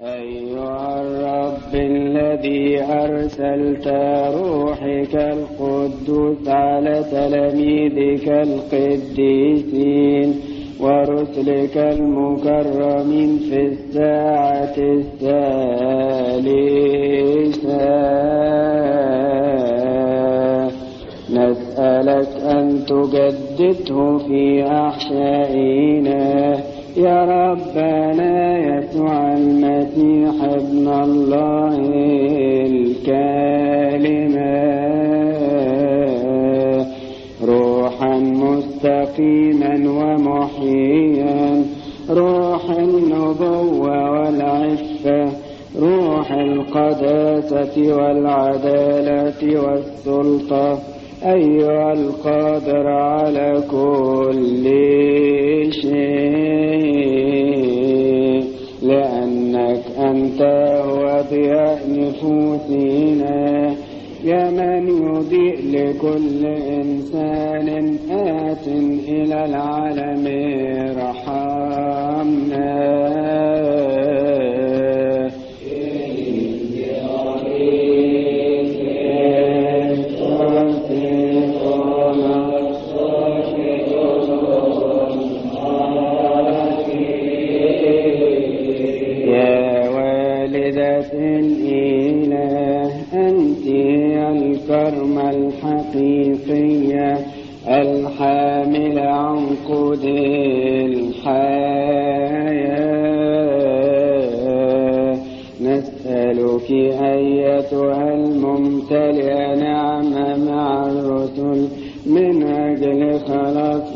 أيها الرب الذي أرسلت روحك القدوس على تلاميذك القديسين ورسلك المكرمين في الساعة الثالثة، نسألك أن تجدده في أحشائنا يا ربنا يسوع المسيح ابن الله الكلمة، روحا مستقيما ومحييا، روح النبوة والعفة، روح القداسة والعدالة والسلطة، أيها القادر على كل شيء، لأنك أنت هو ضياء نفوسنا، يا من يضيء لكل إنسان آت إلى العالم ارحمنا. الكرمة الحقيقية الحاملة عنقود الحياة، نسألك أيتها الممتلئة نعمة مع الرسل من أجل خلاص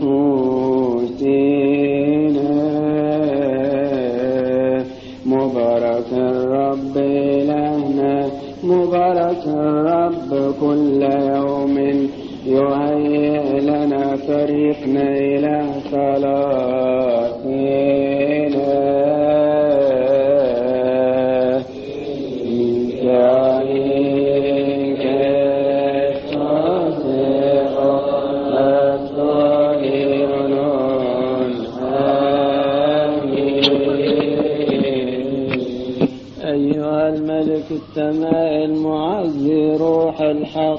نفوسنا، مبارك الرب إلهنا، مبارك الرب كل يوم يهيئ لنا طريقنا إلى خلاصنا. أيها الملك السماء المعزي روح الحق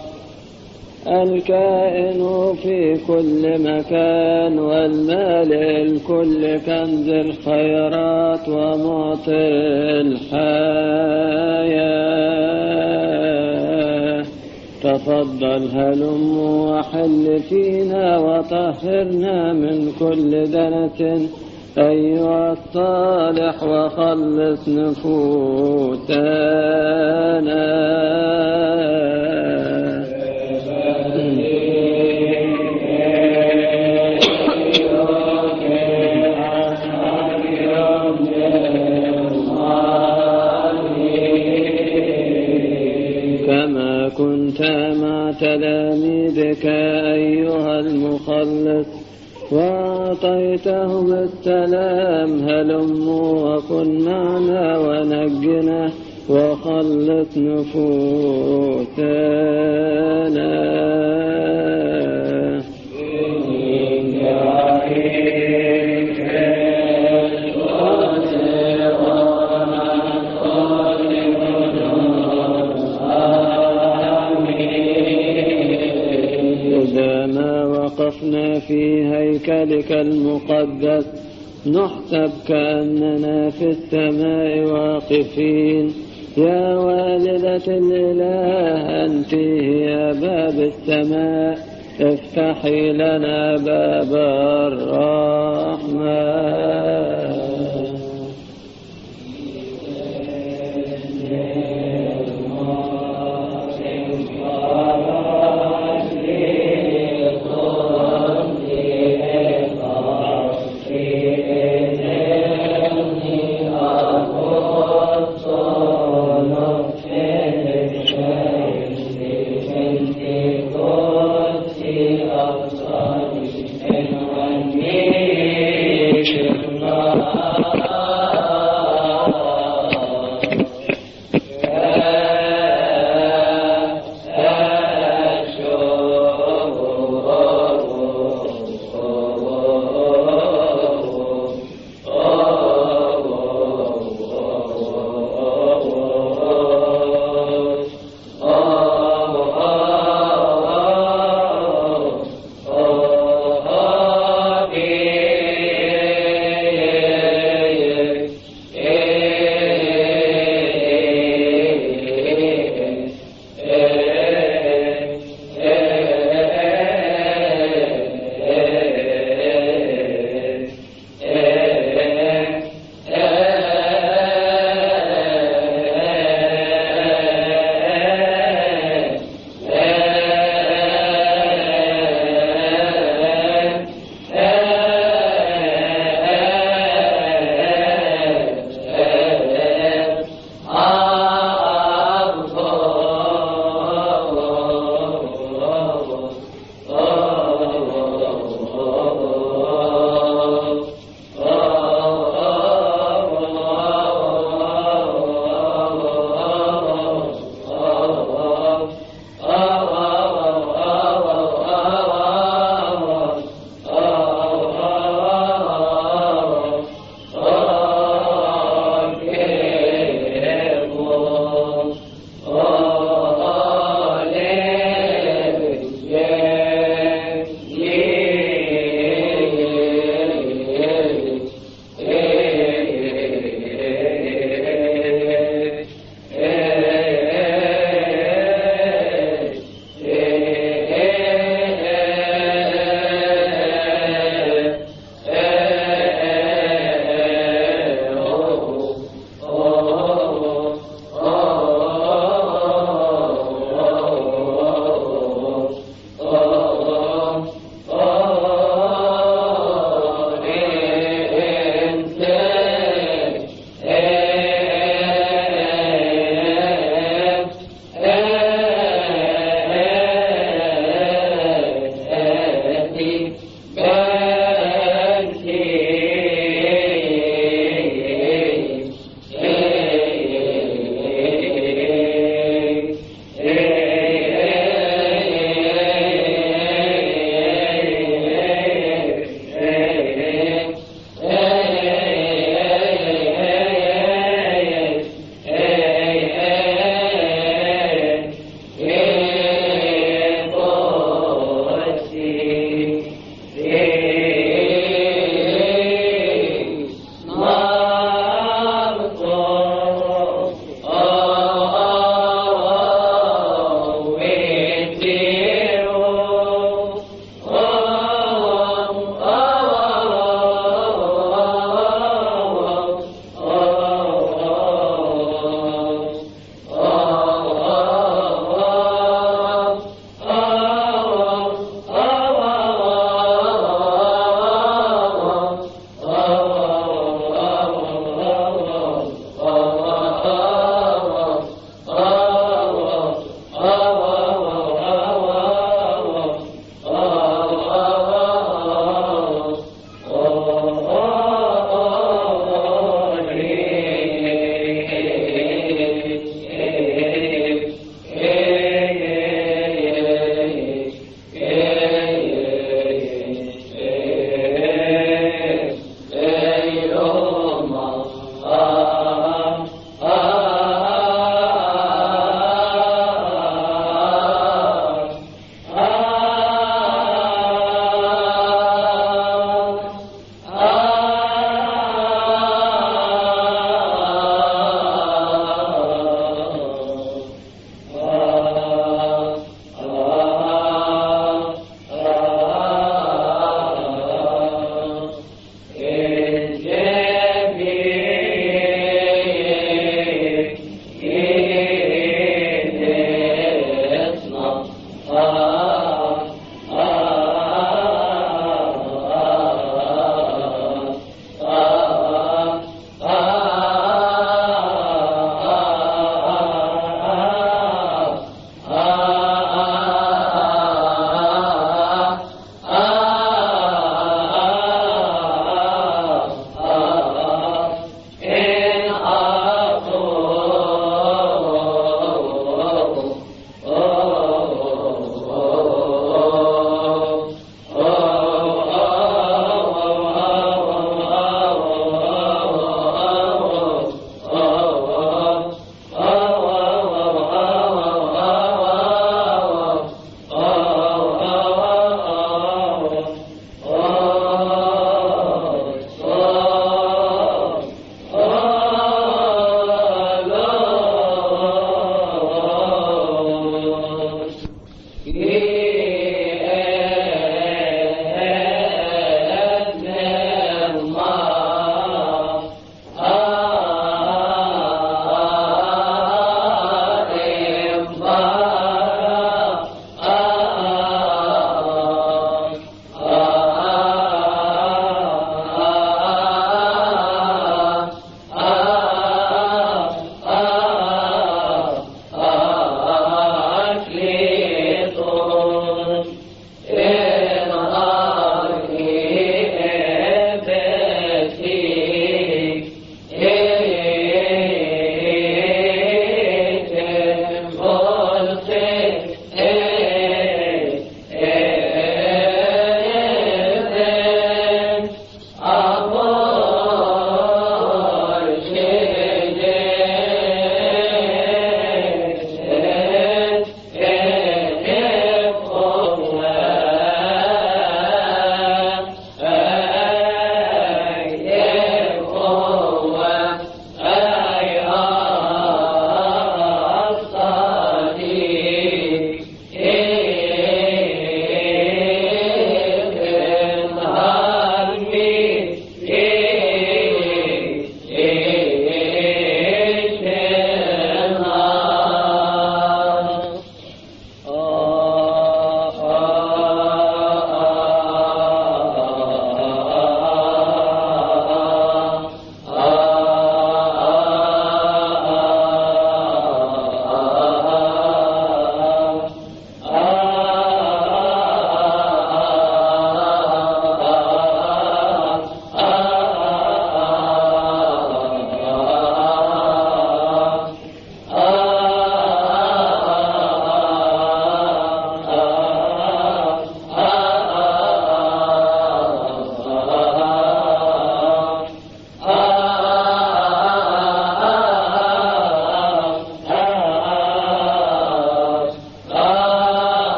الكائن في كل مكان والمالئ الكل كنز الخيرات ومعطي الحياة، تفضل هلم وحل فينا وطهرنا من كل دنس أيها الصالح وخلص نفوسنا. كما كنت مع تلاميذك أيها المخلص وأعطيتهم السلام، هلم وكن معنا ونجنا وخلص نفوسنا. وقفنا في هيكلك المقدس نحسب كأننا في السماء واقفين، يا والدة الإله أنت يا باب السماء، افتحي لنا باب الرحمة.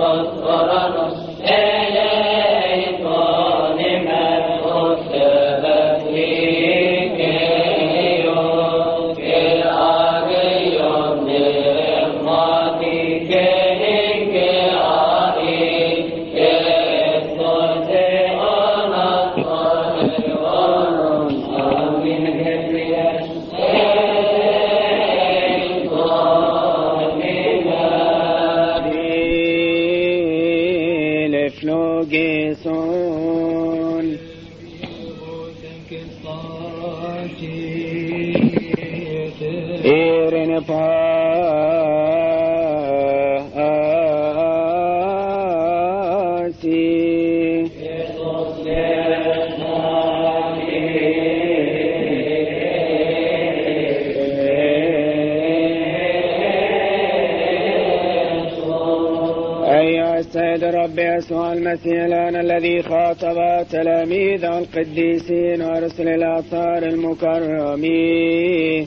يسوع المسيح الآن الذي خاطب تلاميذه القديسين ورسل الأطهار المكرمين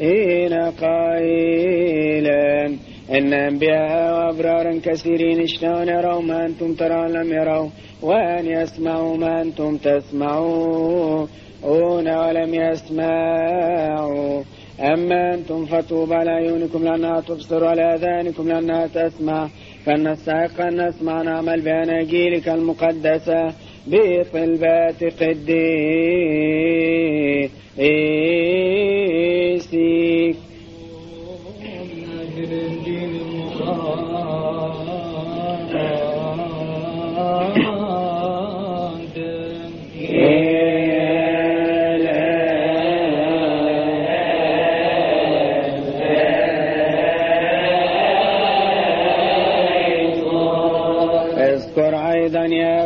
قائلا إن أنبياء وأبرارا كثيرين اشتهوا أن يروا ما أنتم ترون لم يروا وأن يسمعوا ما أنتم تسمعون ولم يسمعوا أما أنتم فطوبى على عيونكم لأنها تبصر وعلى آذانكم لأنها تسمع فلنستحق أن نسمع نعمل بأناجيلك المقدسة بطلبات قديسك. يا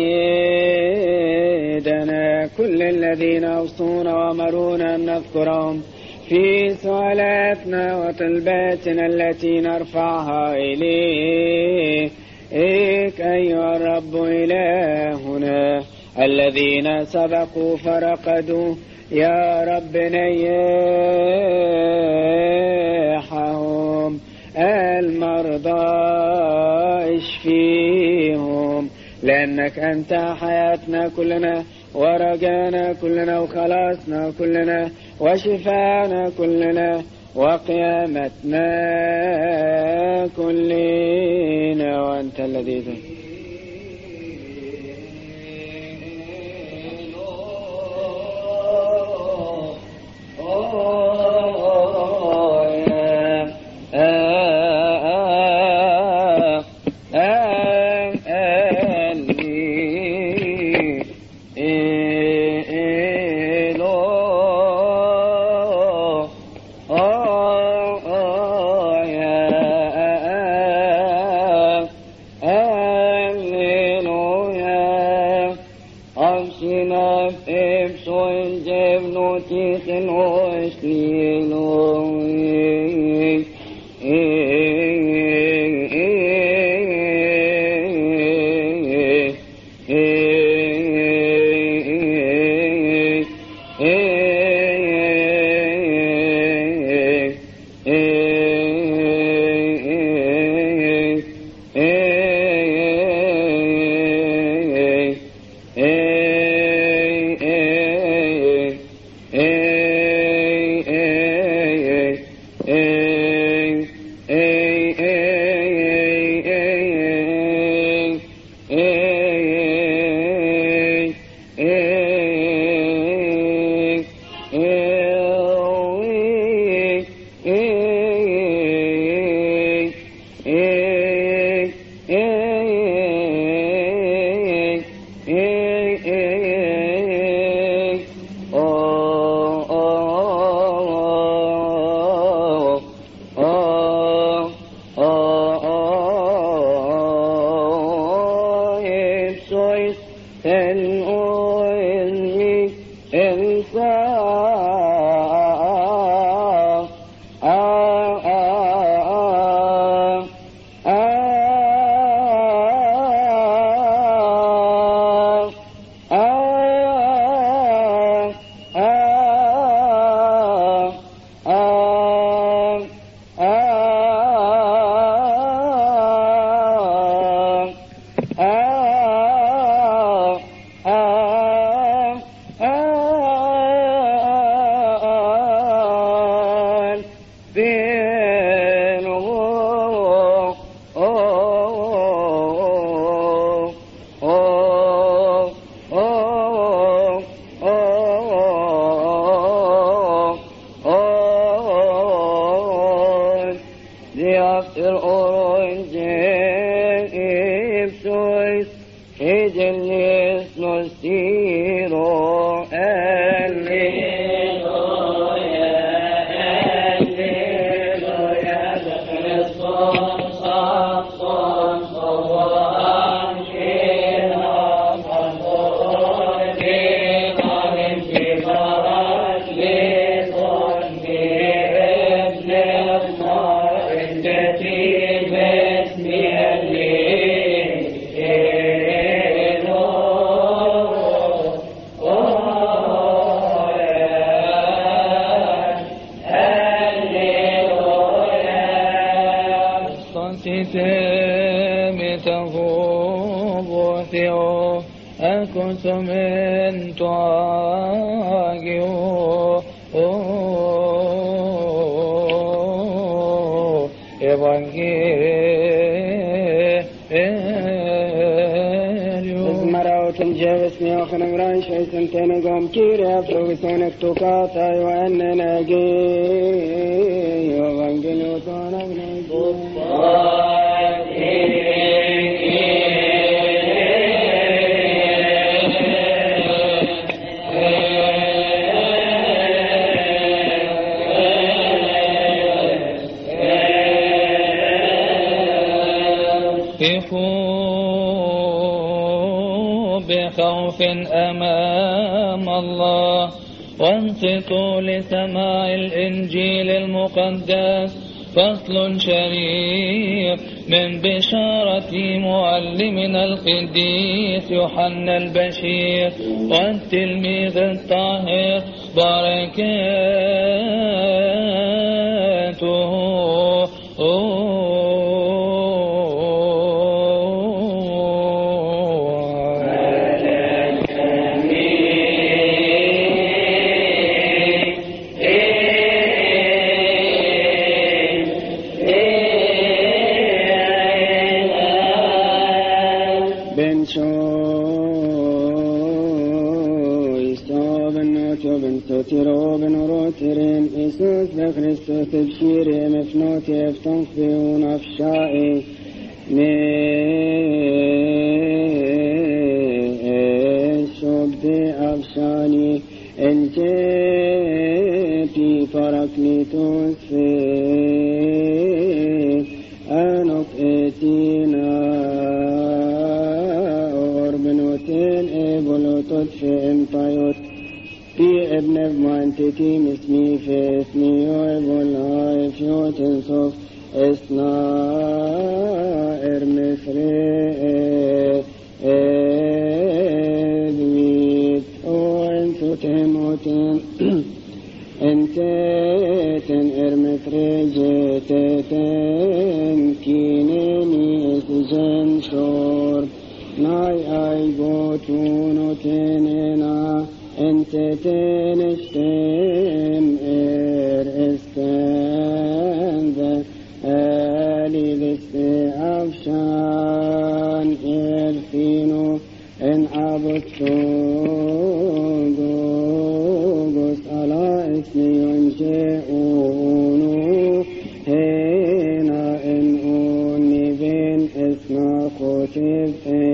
سيدنا كل الذين أوصونا وأمرونا أن نذكرهم في سؤالاتنا وطلباتنا التي نرفعها إليك أيها الرب إلهنا. الذين سبقوا فرقدوا يا رب نيحهم، المرضى اشفيهم، لأنك أنت حياتنا كلنا ورجانا كلنا وخلاصنا كلنا وشفانا كلنا وقيامتنا كلنا، وأنت الذي Egelis nostiro Alleluia, Alleluia, Christos Sanctus Evangelii, Apostolicam Paracleton, Indetives Acusamente agio Evangelium. Marautum Jevis Neochanem Ranch, Sentenegom Kyria, Provisonic Tocata, Ioannenagi, Evangelium بخوف أمام الله وانصتوا لسماع الإنجيل المقدس. فصل شريف من بشارة معلمنا القديس يوحنا البشير والتلميذ الطاهر بركاته. روبن إيسوس بخريستوس بشيري مفنوتي افتنقذون أفشائي شبدي أفشاني انجيتي فرقنيتوس في أنق اتينا أوربنوتين إبولوتوت في امتايوت في ابن بمانتتي مسمي في اسمي ويبولا فيوت انصف اسنا ارمفري ادويت وانتو تهموتين انتتن ارمفري جتتن كينيني اسجن شور ناي اي بوتونو تننا انت تنشتم اسكن آلي بستعفشان ارفينو ان عبدتو قوس على اسمي ينشئونو هنا ان اوني بين اسنا كتب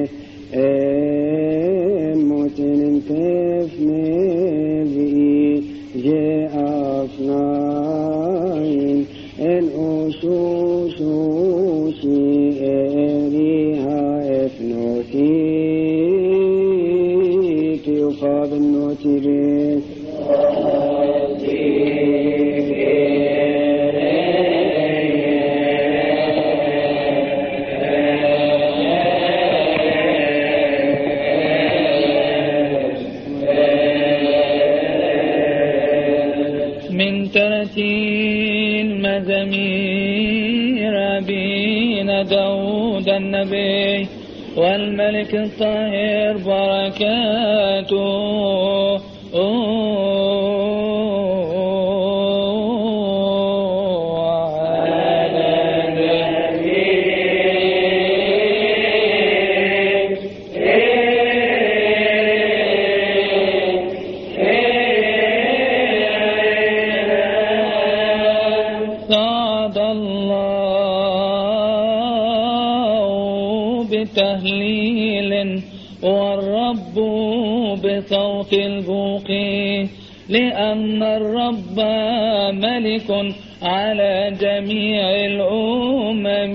موتن انتفني بي جاء افناين ان اوشوشوشي اريها افنوتي تيوفا بالنوتي ريس مزامير أبينا داود النبي والملك الطاهر بركاته. بتهليل والرب بصوت البوق لأن الرب ملك على جميع الأمم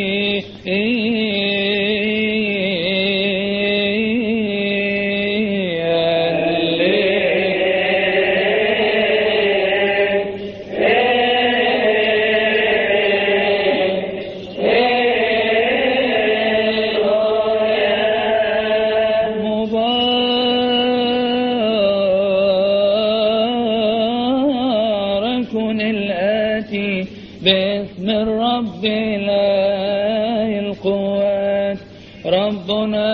باسم الرب إله القوات ربنا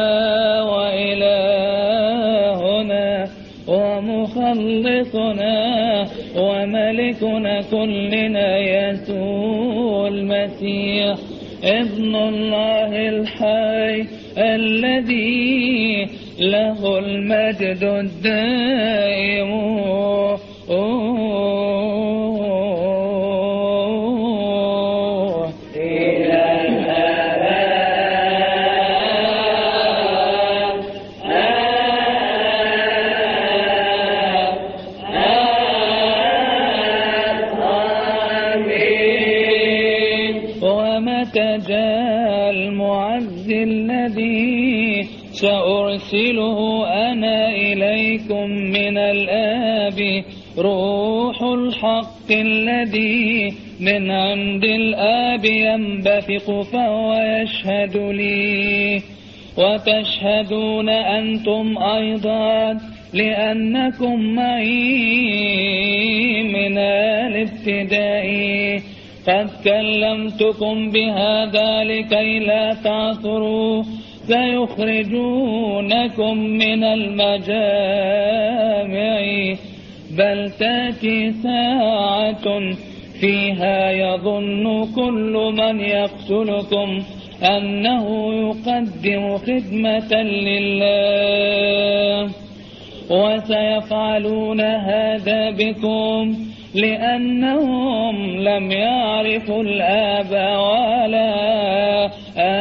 وإلهنا ومخلصنا وملكنا كلنا يسوع المسيح ابن الله الحي الذي له المجد الدائم جاء المعز الذي سأرسله أنا إليكم من الآب روح الحق الذي من عند الآب ينبثق فهو يشهد لي وتشهدون أنتم أيضا لأنكم معي من الابتداء قد كلمتكم بهذا لكي لا تعثروا سيخرجونكم من المجامع بل تأتي ساعة فيها يظن كل من يقتلكم أنه يقدم خدمة لله وسيفعلون هذا بكم لأنهم لم يعرفوا الآب ولا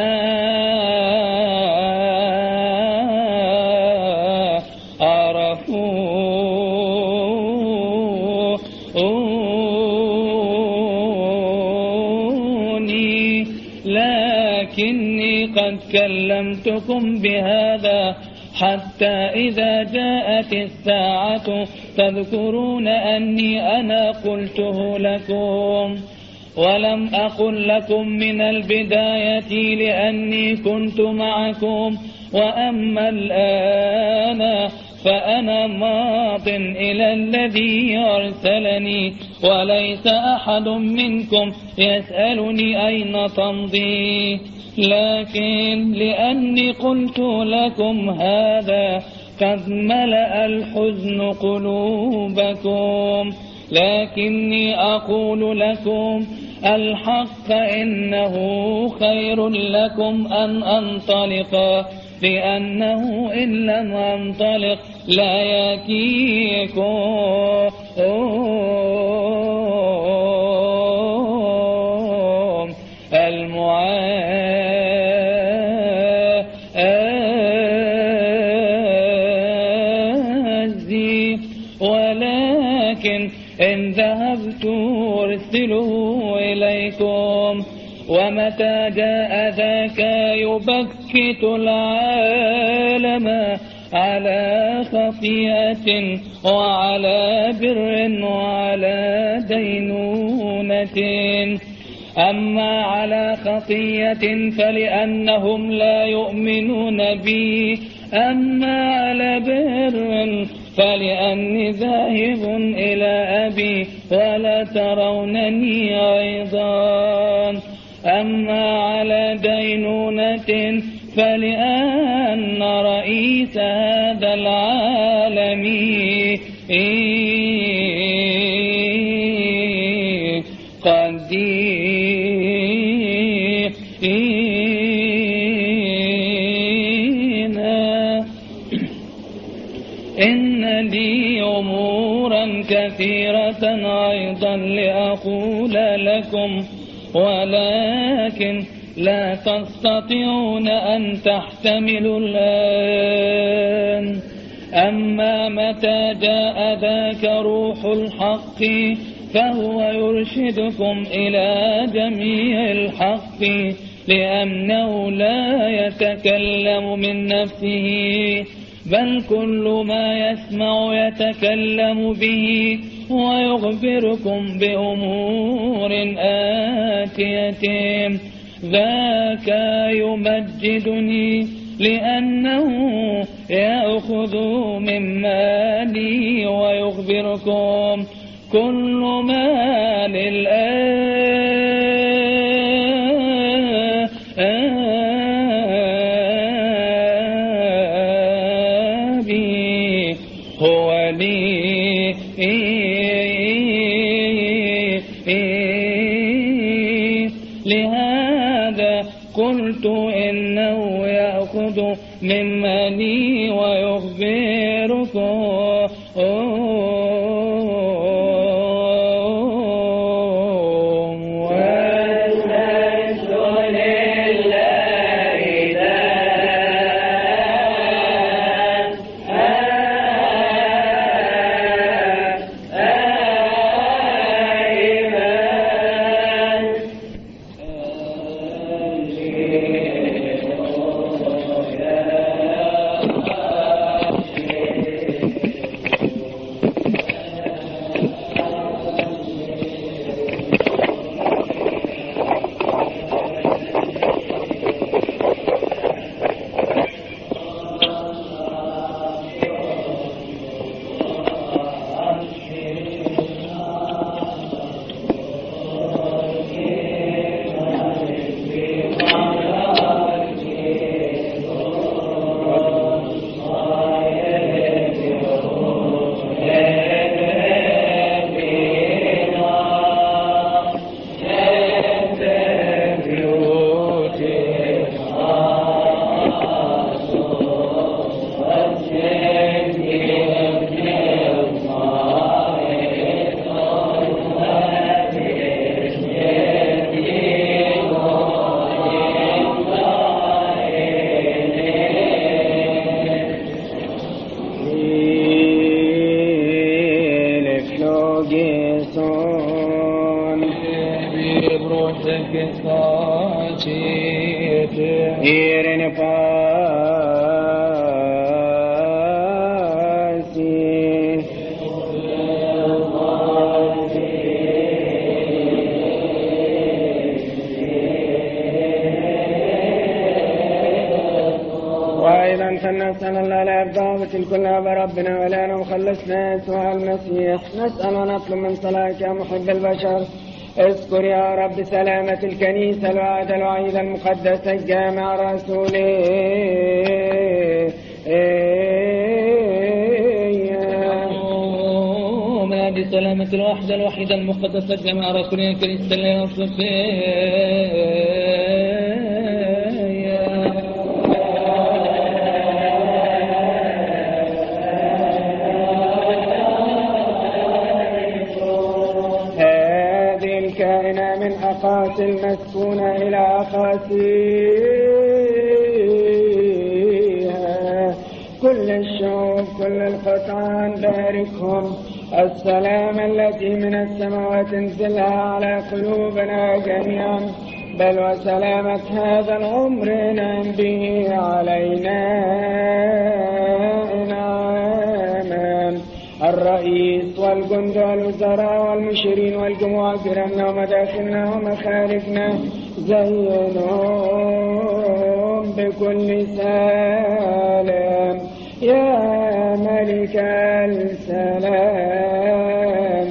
عرفوني لكني قد كلمتكم بهذا حتى إذا جاءت الساعة تذكرون أني أنا قلته لكم ولم أقل لكم من البداية لأني كنت معكم وأما الآن فأنا ماض إلى الذي أرسلني وليس أحد منكم يسألني أين تمضي لكن لأني قلت لكم هذا قد ملأ الحزن قلوبكم لكني أقول لكم الحق إنه خير لكم أن أنطلق لأنه إن لم أنطلق لا يأتيكم ولكن إن ذهبت أرسله إليكم ومتى جاء ذاك يبكت العالم على خطيئة وعلى بر وعلى دينونة أما على خطيئة فلأنهم لا يؤمنون بي أما على بر فلأني ذاهب إلى أبي ولا ترونني أيضا أما على دينونة فلأن رئيس هذا العالم قد إن لي أمورا كثيرة أيضا لأقول لكم ولكن لا تستطيعون أن تحتملوا الآن. أما متى جاء ذاك روح الحق فهو يرشدكم إلى جميع الحق، لأنه لا يتكلم من نفسه بل كل ما يسمع يتكلم به، ويخبركم بأمور آتية. ذاك يمجدني لأنه يأخذ مما لي ويخبركم كل ما للآب هو لي. لهذا قلت إنه يأخذ مما لي ويخبركم. وأيضا فلنسأل الله لأرضاوة كلها بربنا ولا مخلصنا يسوع المسيح. نسأل ونطلب من صلاحك يا محب البشر. اذكر يا رب سلامة الكنيسة الوعد الوعيد المقدس الجامع الرسولي. من هذه سلامة الوحدة الوحيدة المقدسة الجامع الرسولي الكنيسة من أقاصي المسكونة إلى أقاصيها كل الشعوب كل القطعان باركهم. السلام التي من السماوات انزلها على قلوبنا جميعا، بل وسلامة هذا العمر انعم به علينا إنعاما. الرئيس والجند والوزراء والمشيرين والجموع كرمنا ومداخلنا ومخارجنا زينهم بكل سلام يا ملك السلام.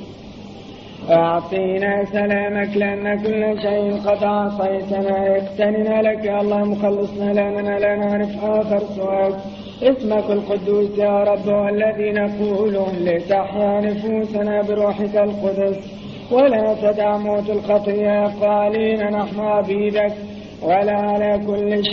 أعطينا سلامك لأن كل شيء قد أعطيتنا. اقتننا لك يا الله مخلصنا لأننا لا نعرف آخر سواك. اسمك القدوس يا رب والذي نقوله لتحيا نفوسنا بروحك القدس، ولا تدع موت الخطية قالين نحن عبيدك، ولا على كل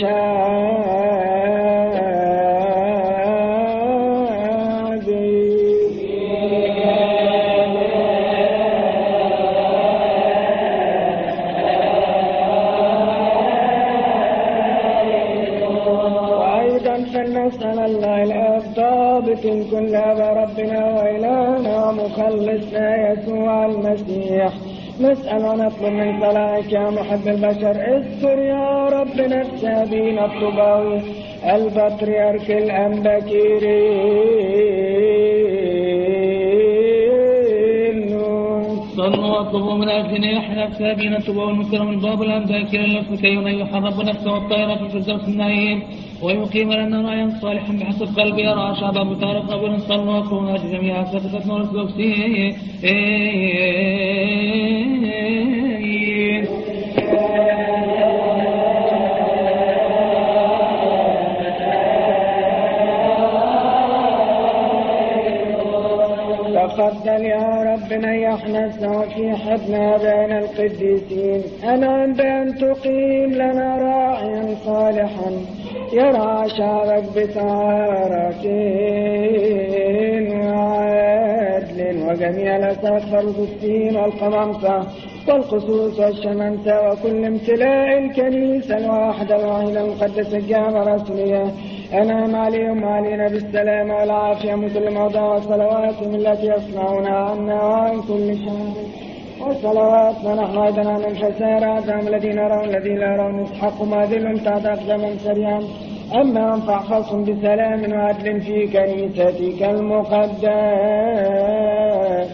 نسأل الله الآب ضابط كل ربنا وإلهنا ومخلصنا يسوع المسيح، نسأل ونطلب من صلاحك يا محب البشر، اذكر يا رب نفس أبينا الطباوي البطريرك الأنبكيري. صلوا واطلبوا من أجل يحيى نفس أبينا الطباوي المكرم الباب الأنباكير الذي كي يحرب نفسه والطائرة في الفردوس النعيم ويقيم لنا رأيا صالحا بحسب قلبي يرعى شعب أبو طارق قبل صلوا واطلبوا من أجل جميع سقطة نور القدسين. تفضل يا رب نيحنا في حضن بين القديسين، أنعم بأن تقيم لنا راعيا صالحا يرعى شعبك بطهارة وعدل، وجميع الأساقفة القدسين والقمامسة والقصوص والشمامسة وكل امتلاء الكنيسة الواحدة الواحدة المقدسة الجامعة الرسولية، أنعم عليهم وعلينا بالسلام والعافية من كل موضع، وصلواتهم التي يصنعونها عنا وعن كل شر، وصلواتنا نحن أيضا عن الخسارة عدهم الذين يرون الذين لا يرون اسحقوا ماذلهم تحت أقدامهم سريعا، أما هم فاحفظهم بسلام وعدل في كنيستك المقدسة.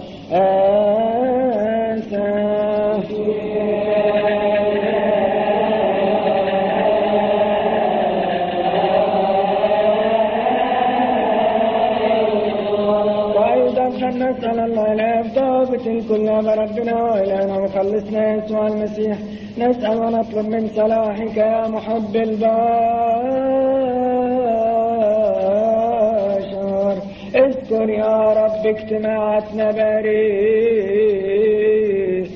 نسأل الله الآب ضابط كل ربنا وإلهنا ومخلصنا يسوع المسيح، نسأل ونطلب من صلاحك يا محب البشر، اذكر يا رب اجتماعاتنا باريء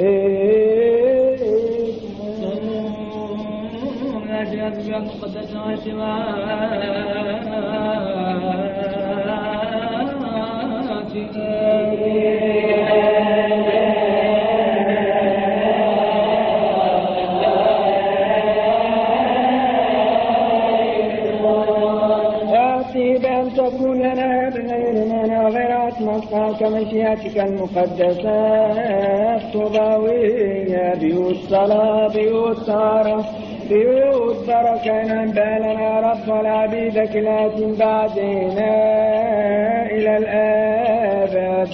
تكون لنا بغير مانع غير عتمتها كمشيئتك المقدسة الطباوية، بيوت صلاة بيوت طهارة بيوت بركة ننبى لنا يا رب ولعبيدك الآتين بعدنا إلى الآباد.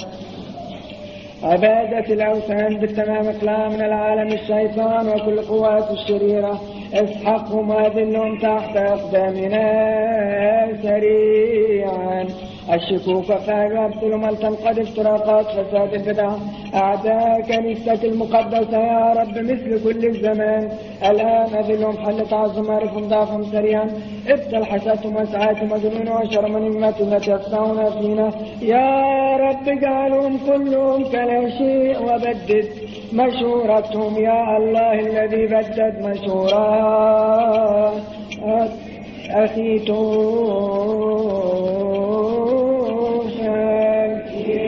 عبادة الأوثان بالتمام اقلاع من العالم الشيطان وكل قوات الشريرة، اسحقهم وأذلهم تحت أقدامنا سريعا. الشكوك فاعل وابطلهم لتنقض افتراقات فساد البدع أعداء كنيستك المقدسة يا رب مثل كل الزمان، الآن أذلهم حل تعظم عرفهم ضعفهم سريعا، ابتل حساتهم وسعاتهم وجنونهم وشرم نعمتهم التي يصنعون فينا يا رب، اجعلهم كلهم كلا شيء وبدد مشورتهم يا الله الذي بدد مشورات أخي توفان.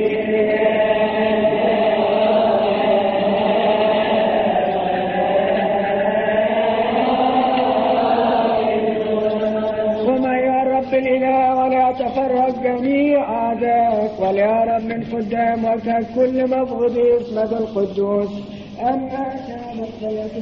وما يا رب الإله ولا تفرق جميع أعدائك، ولا رب من قدام وجهك كل مبغض اسمك القدوس. أما كانت سيئة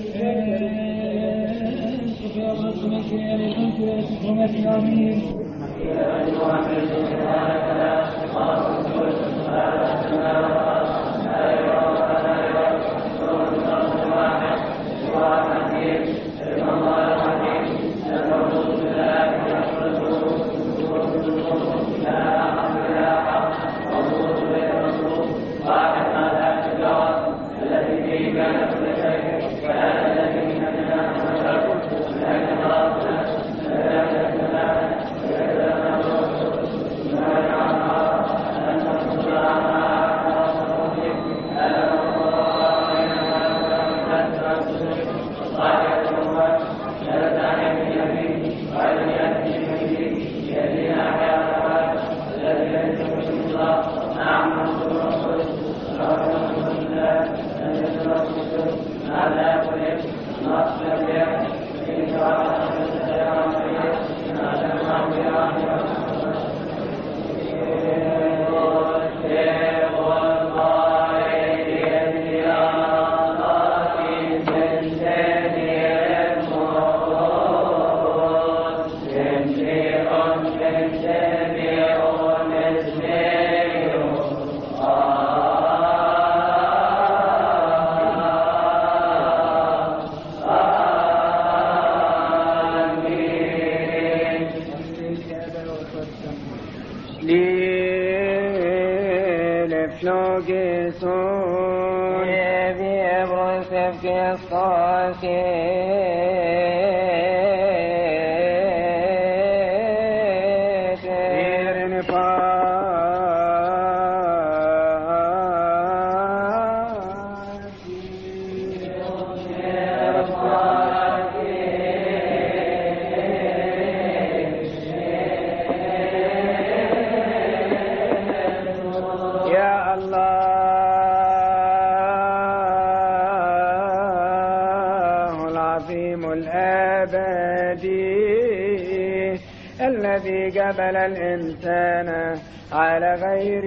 قبل الإنسان على غير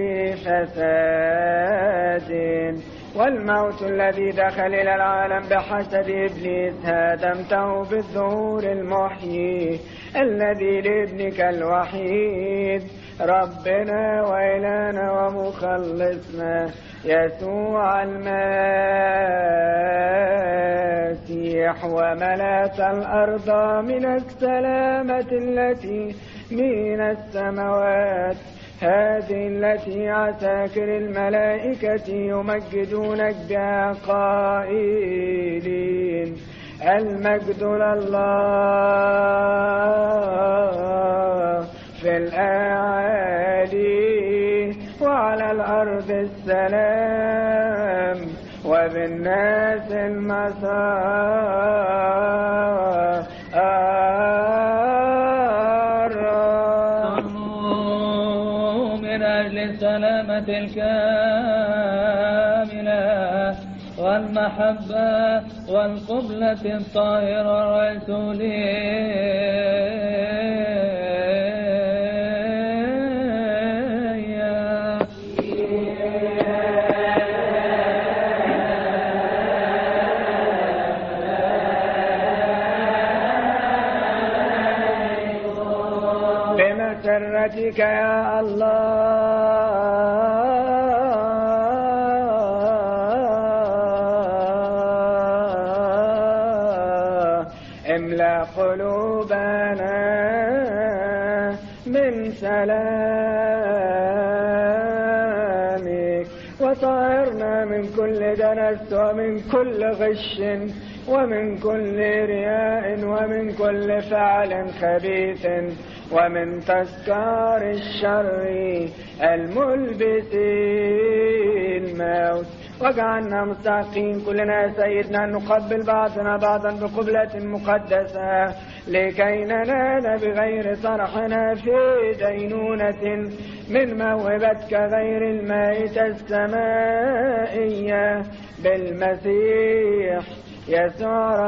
فساد، والموت الذي دخل إلى العالم بحسد إبليس هدمته بالظهور المحيي الذي لابنك الوحيد ربنا وإلهنا ومخلصنا يسوع المسيح، وملأت الأرض من السلامة التي من السماوات، هذه التي عساكر الملائكة يمجدونك بها قائلين المجد لله في الأعالي وعلى الأرض السلام وبالناس المسار. من أجل السلامة الكاملة والمحبة والقبلة الطاهرة الرسولية بمسرتك يا الله املأ قلوبنا من سلامك وطهرنا من كل دنس ومن كل غش ومن كل رياء ومن كل فعل خبيث ومن تذكار الشر الملبس الموت، واجعلنا مستحقين كلنا سيدنا أن نقبل بعضنا بعضا بقبلة مقدسة لكي ننال بغير طرحنا في دينونة من موهبتك غير المائتة السمائية بالمسيح يسوع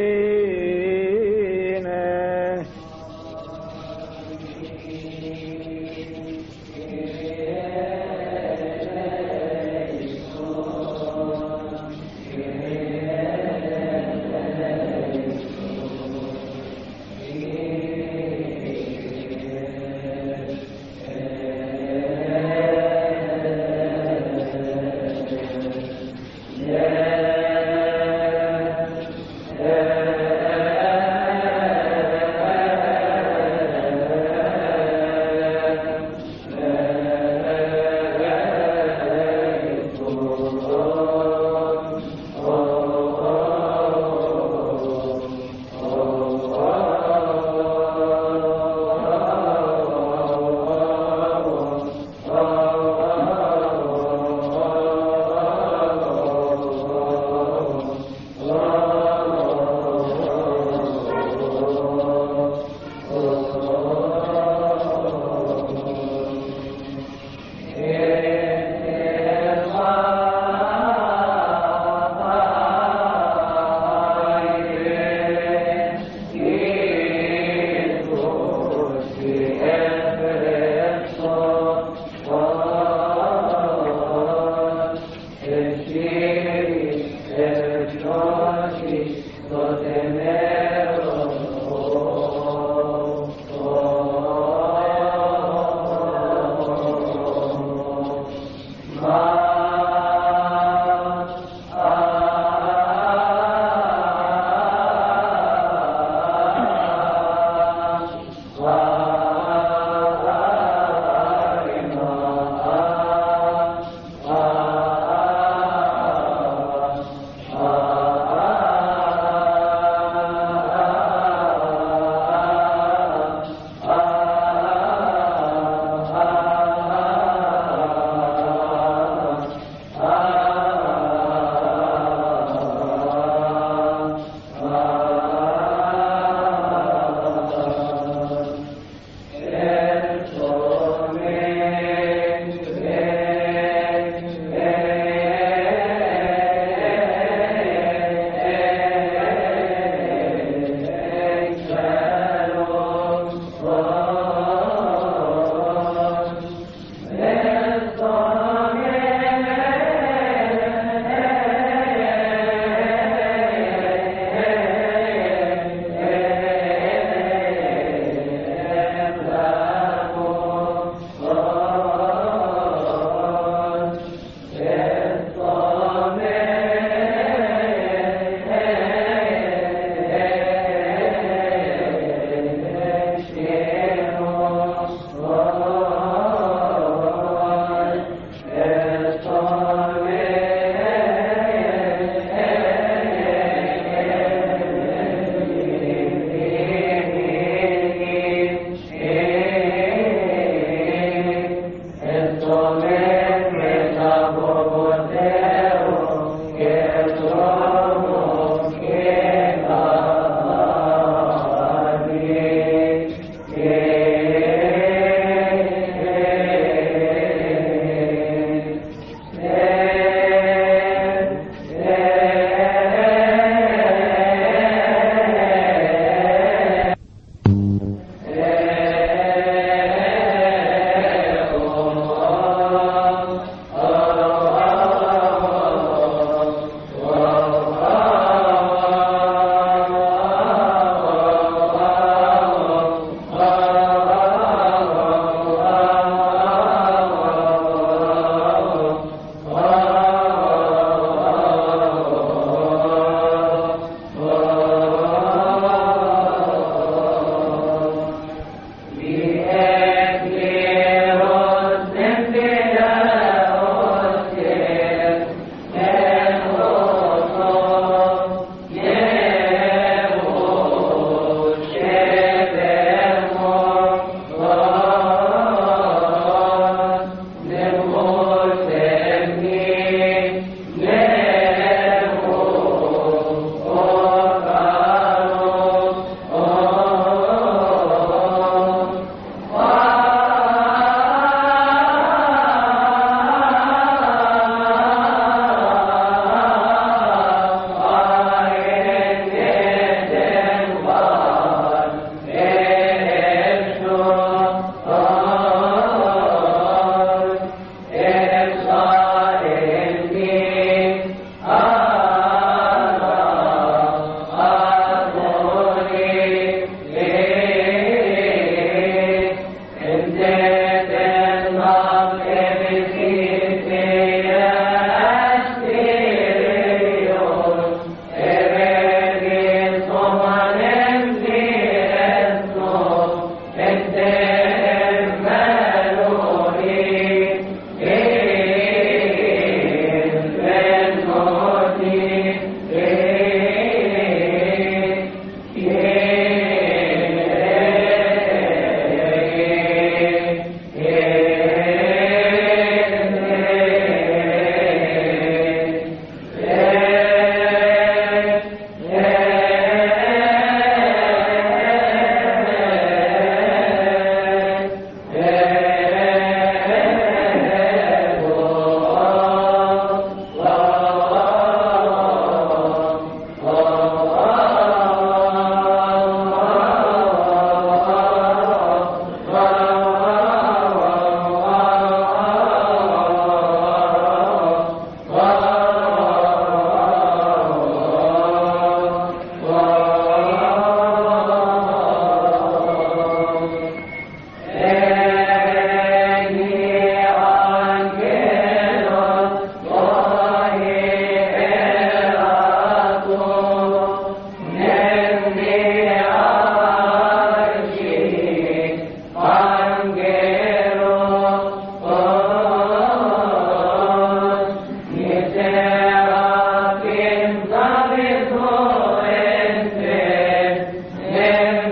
ربنا.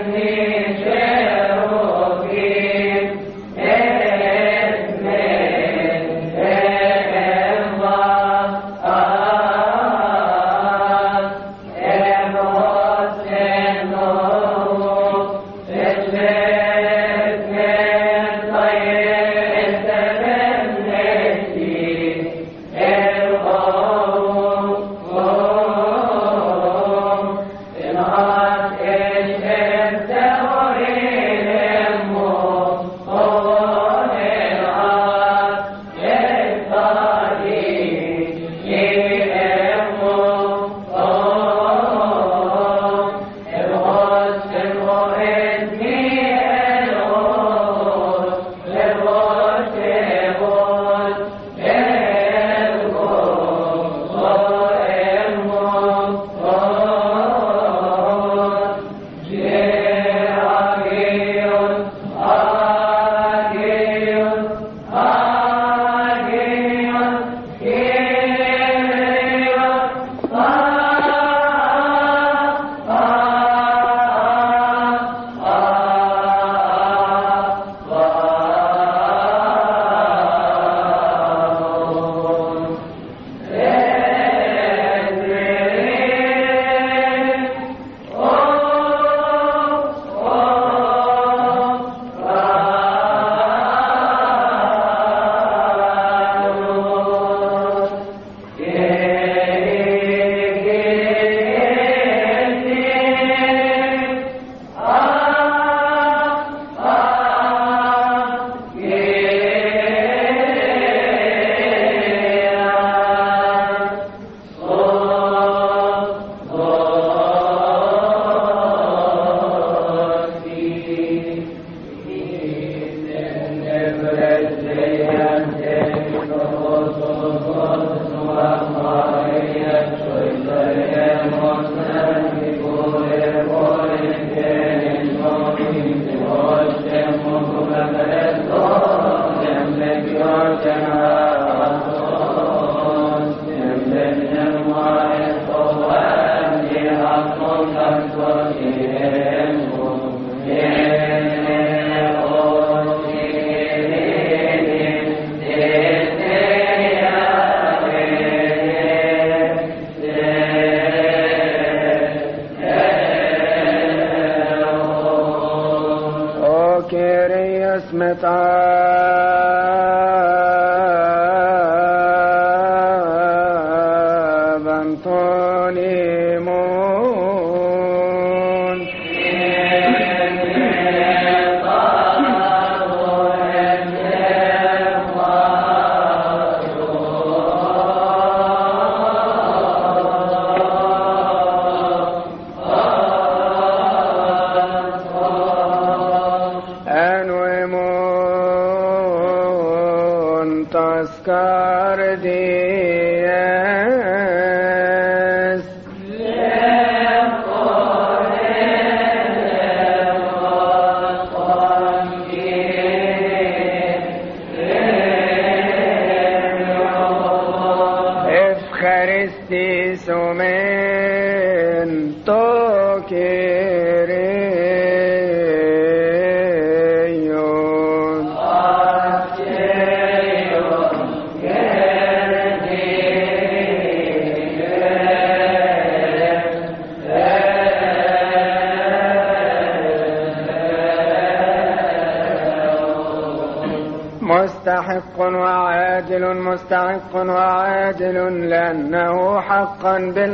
مستحق وعادل لأنه حقا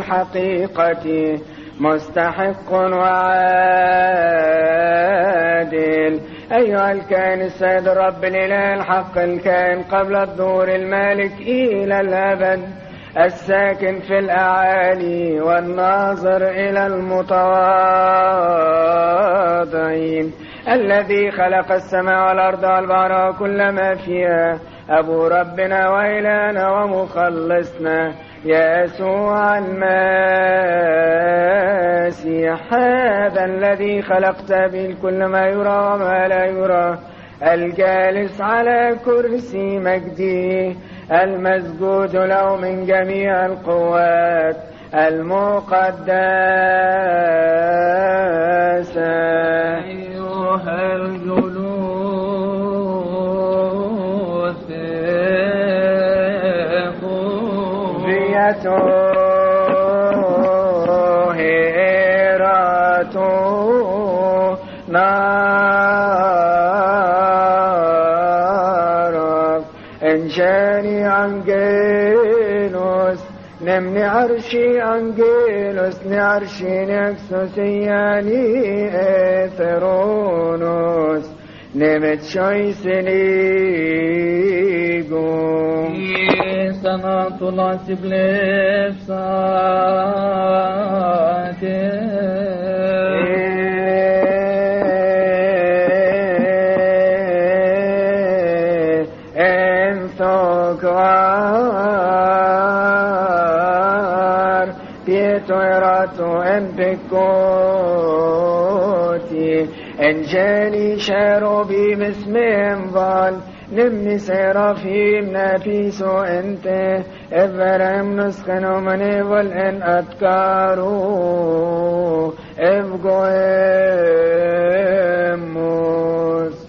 بالحقيقة مستحق وعادل. أيها الكائن السيد الرب الإله الحق الكائن قبل الظهور المالك إلى الأبد الساكن في الأعالي والناظر إلى المتواضعين الذي خلق السماء والأرض والبحر وكل ما فيها أبو ربنا وإلهنا ومخلصنا يسوع المسيح هذا الذي خلقت به كل ما يرى وما لا يرى الجالس على كرسي مجده المسجود له من جميع القوات المقدسة أيها الجلوس هيرة نار انجاني أنجيلوس نمني عرشي أنجيلوس نعرشي نكسوس يعني إثرونوس نمت شويسنيقوم سنة الله سبليف ان بكوتي انجاني شاروبي باسم انفال نمني سيرافيم نبيسو انت افرم نسخنو مني والان اتكارو افقو اموس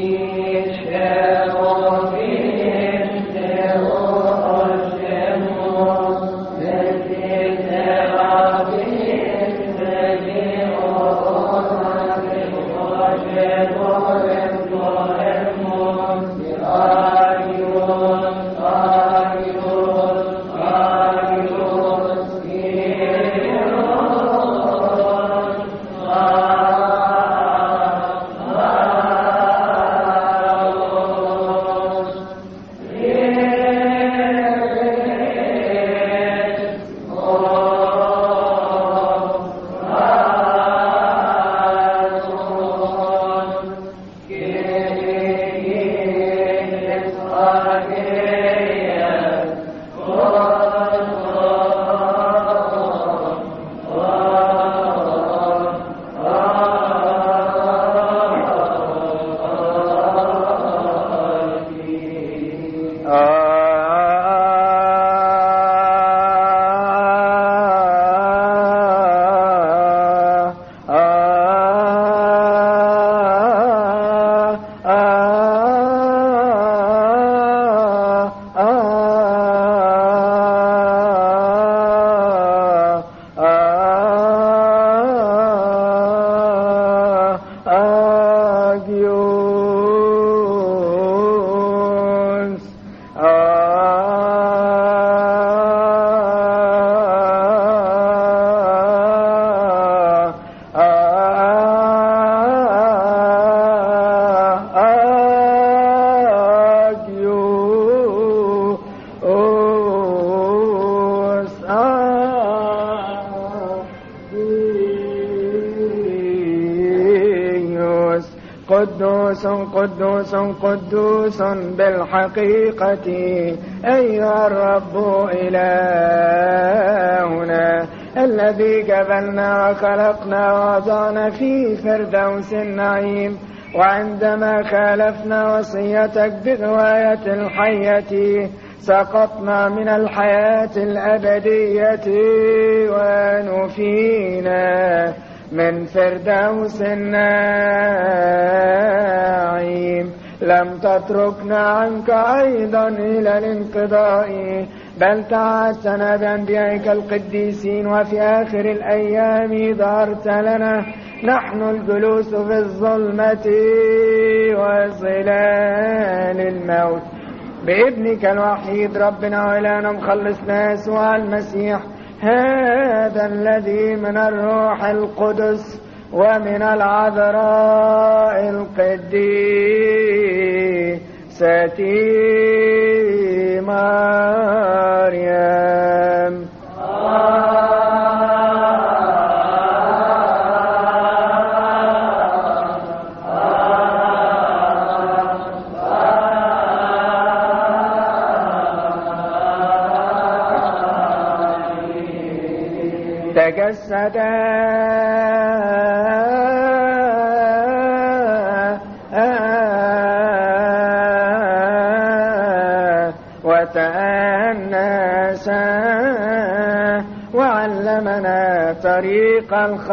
قدوس قدوس قدوس بالحقيقة أيها الرب إلهنا الذي قبلنا وخلقنا ووضعنا في فردوس النعيم وعندما خالفنا وصيتك بغواية الحية سقطنا من الحياة الأبدية ونفينا من فردوس النعيم. لم تتركنا عنك أيضا إلى الانقضاء بل تعهدتنا بأنبيائك القديسين وفي آخر الأيام ظهرت لنا نحن الجلوس في الظلمة وظلال الموت بابنك الوحيد ربنا وإلهنا مخلصنا يسوع المسيح هذا الذي من الروح القدس ومن العذراء القديسة مريم. تجسد وتأنس علمنا طريق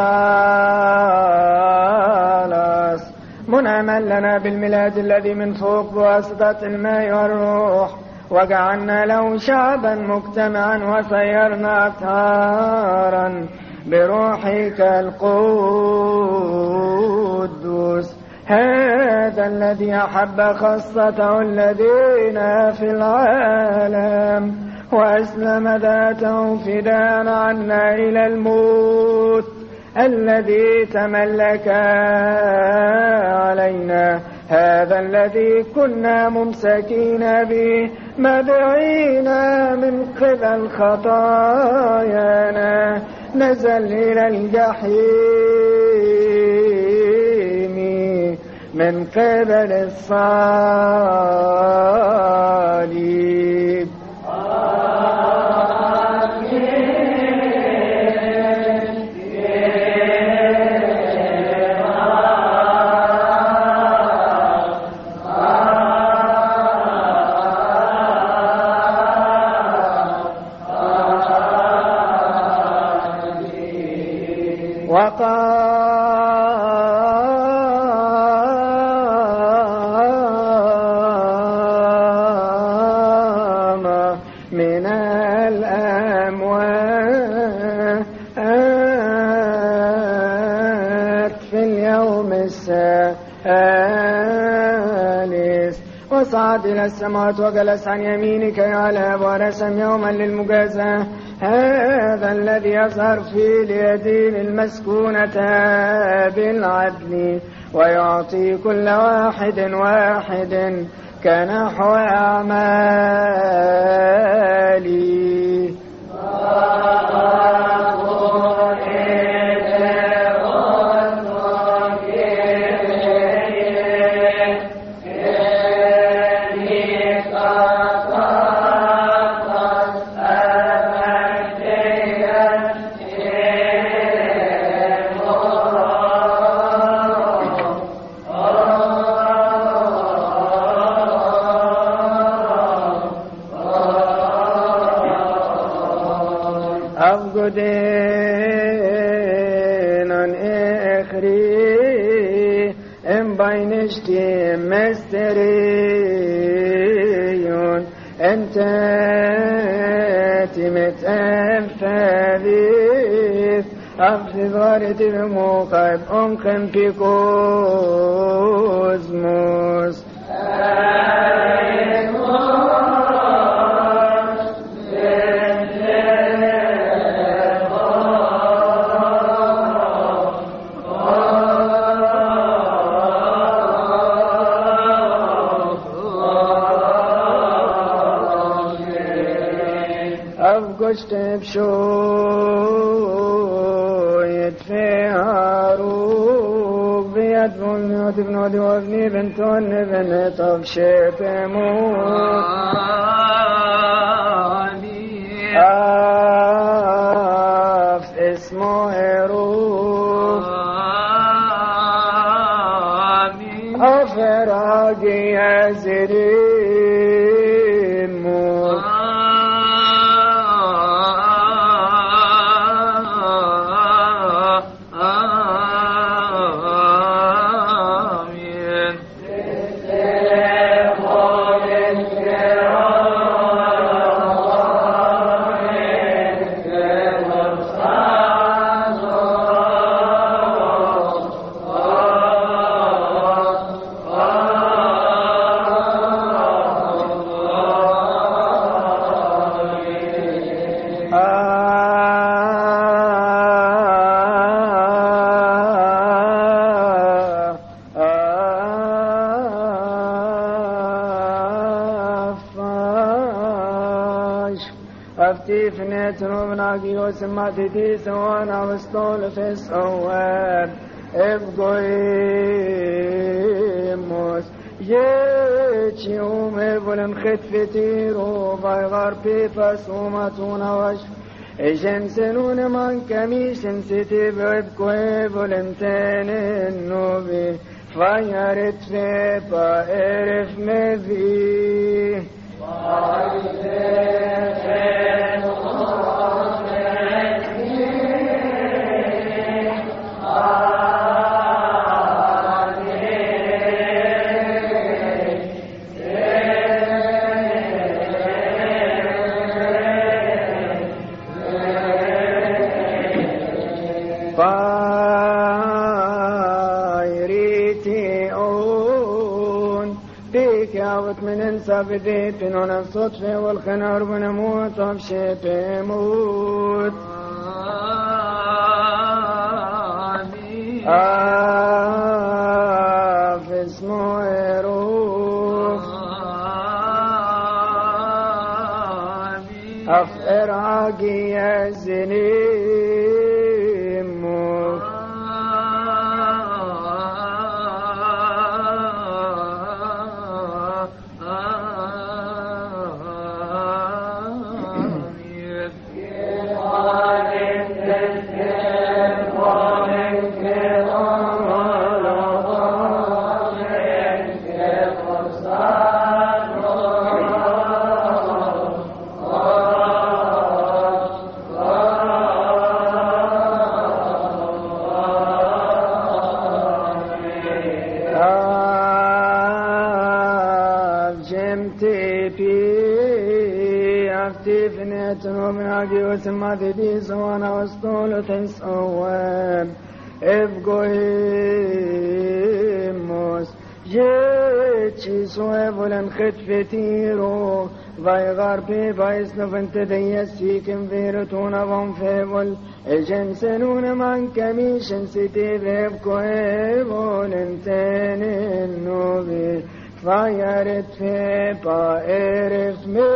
الخلاص منعما لنا بالميلاد الذي من فوق بواسطة الماء والروح وجعلنا له شعبا مجتمعا وصيرنا أطهارا بروحك القدوس. هذا الذي أحب خاصته الذين في العالم وأسلم ذاته فداء عنا إلى الموت الذي تملك علينا. هذا الذي كنا ممسكين به مدعين من قبل خطايانا نزل إلى الجحيم من قبل الصليب. وقام من الأموات في اليوم الثالث وصعد إلى السماوات وجلس عن يمينك يا الآب ورسم يوما للمجازاة. هذا الذي يظهر في اليدين المسكونة بالعدل ويعطي كل واحد كنحو أعماله. Avgudenen ekri en baynishti mesteriyon ente timet enfadith afsid variti b'muqab umqim pikosmos. أفقشت بشوية في عروب بيد بنيوت بنودي وابني بنتون بنت أفشيت موت أفس اسمه هروب أفراقي يزريم موت سمعتي سوانا وستول في الصواب ابقيموس جيت يوم ابولن ختفتيرو بايغار بيفاس وماتونا وش جنسنون من كميشن ستي بيبكو ابولن تاني النوبي فايرت في بائرف مذي تيئون بيك يعوت من انسى بديت نونا الصدفة والخنار ونموت وبشي بموت في اسمه يروف أفقر عاقي الزنيم موت من عقي وسمات دي سوانا واسطول تنسواب افقوهيموس جيتشي سواب ولن خدفتيرو باي غاربي بايس نفنت ديسي كم فيرتونا بانفيبول الجنسنون من كميشن سيتي بافقوهيبول انتين النوبي فايرت في بايرف مي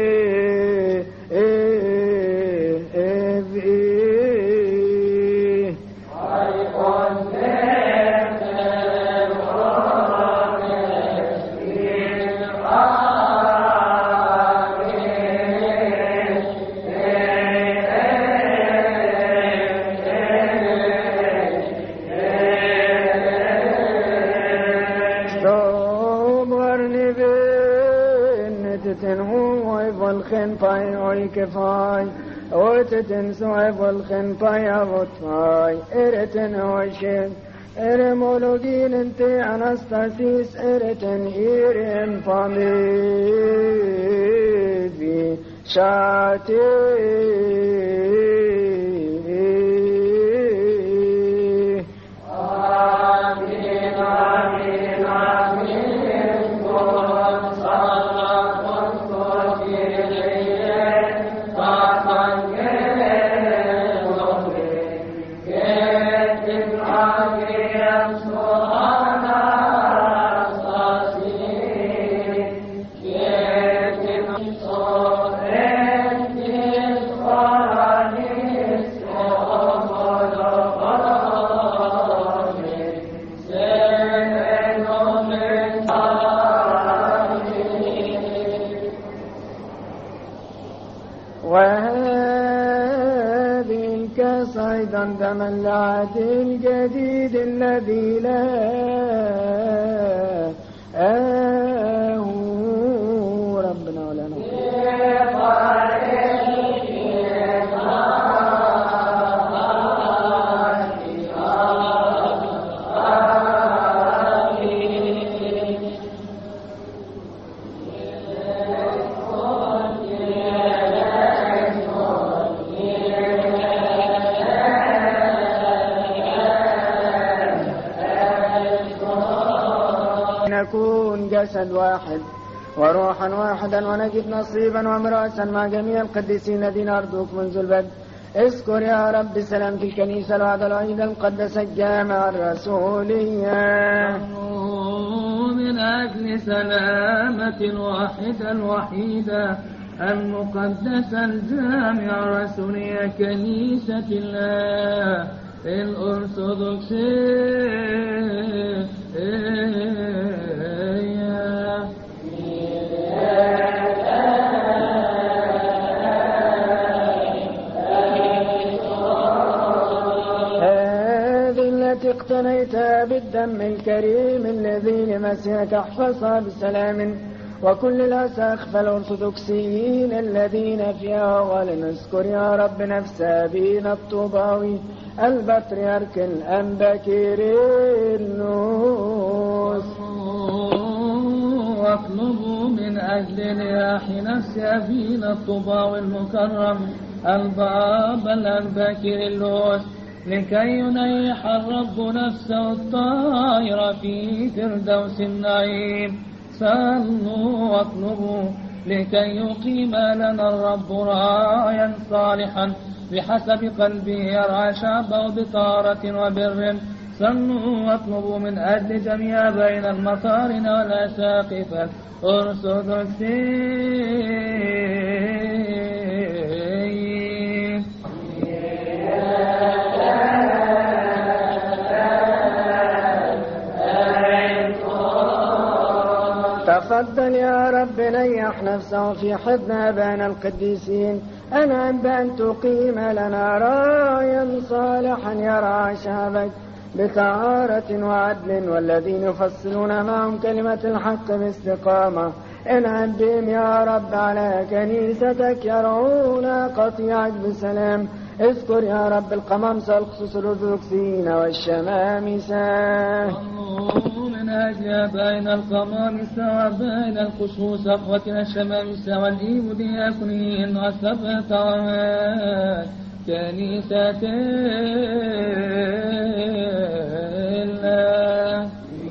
والخنطاي ويكفاي وتتنسوي والخنطاي أبطاي إرتن وشن إرمولوجين انتي أناستاسيس إرتن إيرين فاميبي شاتي دم العهد الجديد الذي لا ربنا ولنا نكون جسد واحد وروحا واحدا ونجد نصيبا ومرأسا مع جميع القديسين الذين أرجوك منذ البدء. اذكر يا رب سلامة الكنيسة الوعد العيد المقدس الجامع الرسولية من أجل سلامة الواحدة الوحيدة المقدسة الجامع الرسولية كنيسة الله الأرثوذكسية اقتنيتها بالدم الكريم الذي لمسيحك احفظها بسلام وكل الأساقفة الأرثوذكسيين الذين فيها ولنذكر يا رب نفس أبينا الطوباوي البطريرك الأنبا كيرلس واطلبوا من أجل نياح نفس أبينا الطوباوي المكرم البابا الأنبا كيرلس لكي ينيح الرب نفسه الطائر في فردوس النعيم. صلوا واطلبوا لكي يقيم لنا الرب راعيا صالحا بحسب قلبه يرعى شعبه بطهارة وبر. صلوا واطلبوا من أجل جميع بين المطارن والأساقفة أرثوذكسيين. تفضل يا رب نيح نفسه في حضن بين القديسين. أنعم بأن تقيم لنا راعيا صالحا يرعى شعبك بطهارة وعدل، والذين يفصلون معهم كلمة الحق باستقامة. انعم بهم يا رب على كنيستك يرعون قطيعك بسلام. اذكر يا رب القمامسة والخصوص الأرثوذكسيين والشمامسة. من أجل بين القمامسة وبين الخصوص أخوتنا الشمامسة والإيبودياكونيين والسبطات كنيسة الله.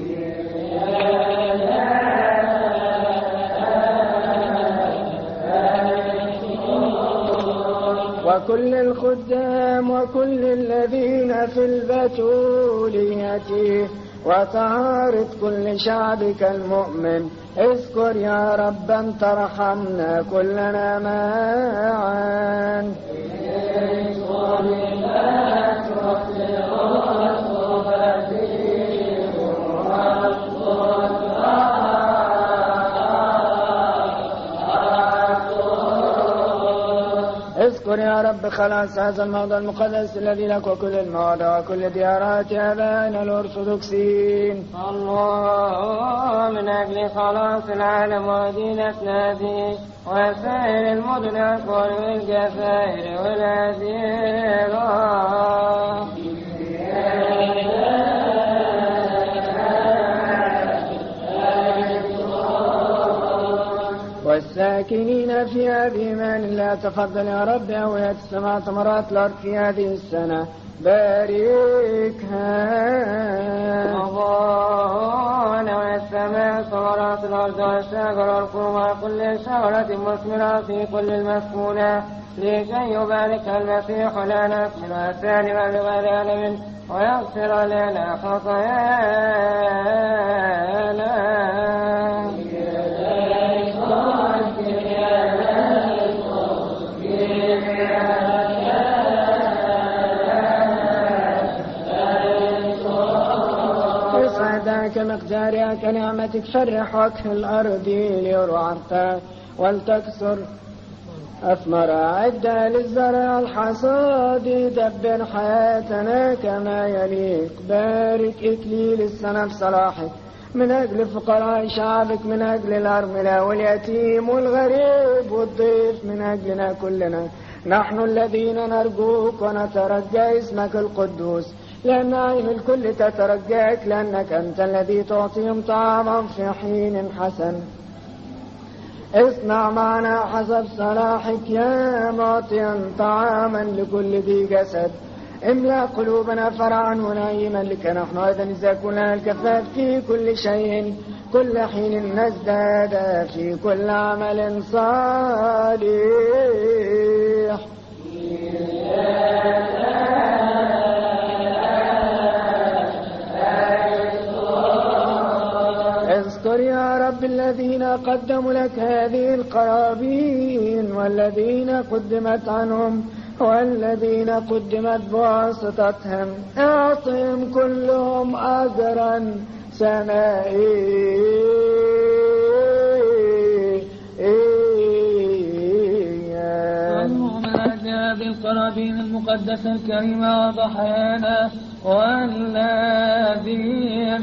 وكل الخدام وكل الذين في البتولية وطهارة كل شعبك المؤمن. اذكر يا رب أن ترحمنا كلنا معا. اذكر يا رب خلاص هذا الموضع المقدس الذي لك وكل المواضع وكل ديارات آبائنا الأرثوذكسيين. الله من أجل خلاص العالم ودينتنا به وسائر المدن والجزائر والأديرة. والساكنين في هذه من الله. تفضل يا رب أوية السماء ثمرات الأرض في هذه السنة باركها. الله والسماء ثمرات الأرض والشجر والقرم وكل شجرة مثمرة في كل المسكونة لكي يبارك المسيح لنا في الأسان ولغير علم ويغفر لنا خطايانا. كمقدارها كنعمتك فرح وجه الأرض ليرعى ولتكسر أثمرها. عدة للزرع الحصاد دبر حياتنا كما يليق. بارك إكليل السنة بصلاحك من أجل فقراء شعبك، من أجل الأرملة واليتيم والغريب والضيف، من أجلنا كلنا نحن الذين نرجوك ونترجى اسمك القدوس، لأن عين الكل تترجاك، لأنك أنت الذي تعطيهم طعاما في حين حسن. اصنع معنا حسب صلاحك يا معطيا طعاما لكل ذي جسد. املأ قلوبنا فرحا ونعيما لك نحن أيضا إذا كنا الكفاف في كل شيء كل حين نزداد في كل عمل صالح. اذكر يا رب الذين قدموا لك هذه القرابين والذين قدمت عنهم والذين قدمت بواسطتهم، اعطهم كلهم أجرا سمائيا. بالقرابين المقدسة الكريمة وضحايانا والذين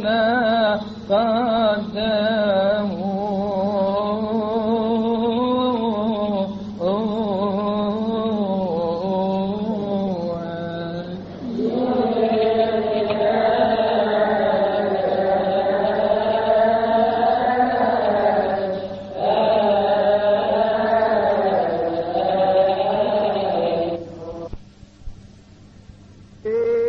قدموا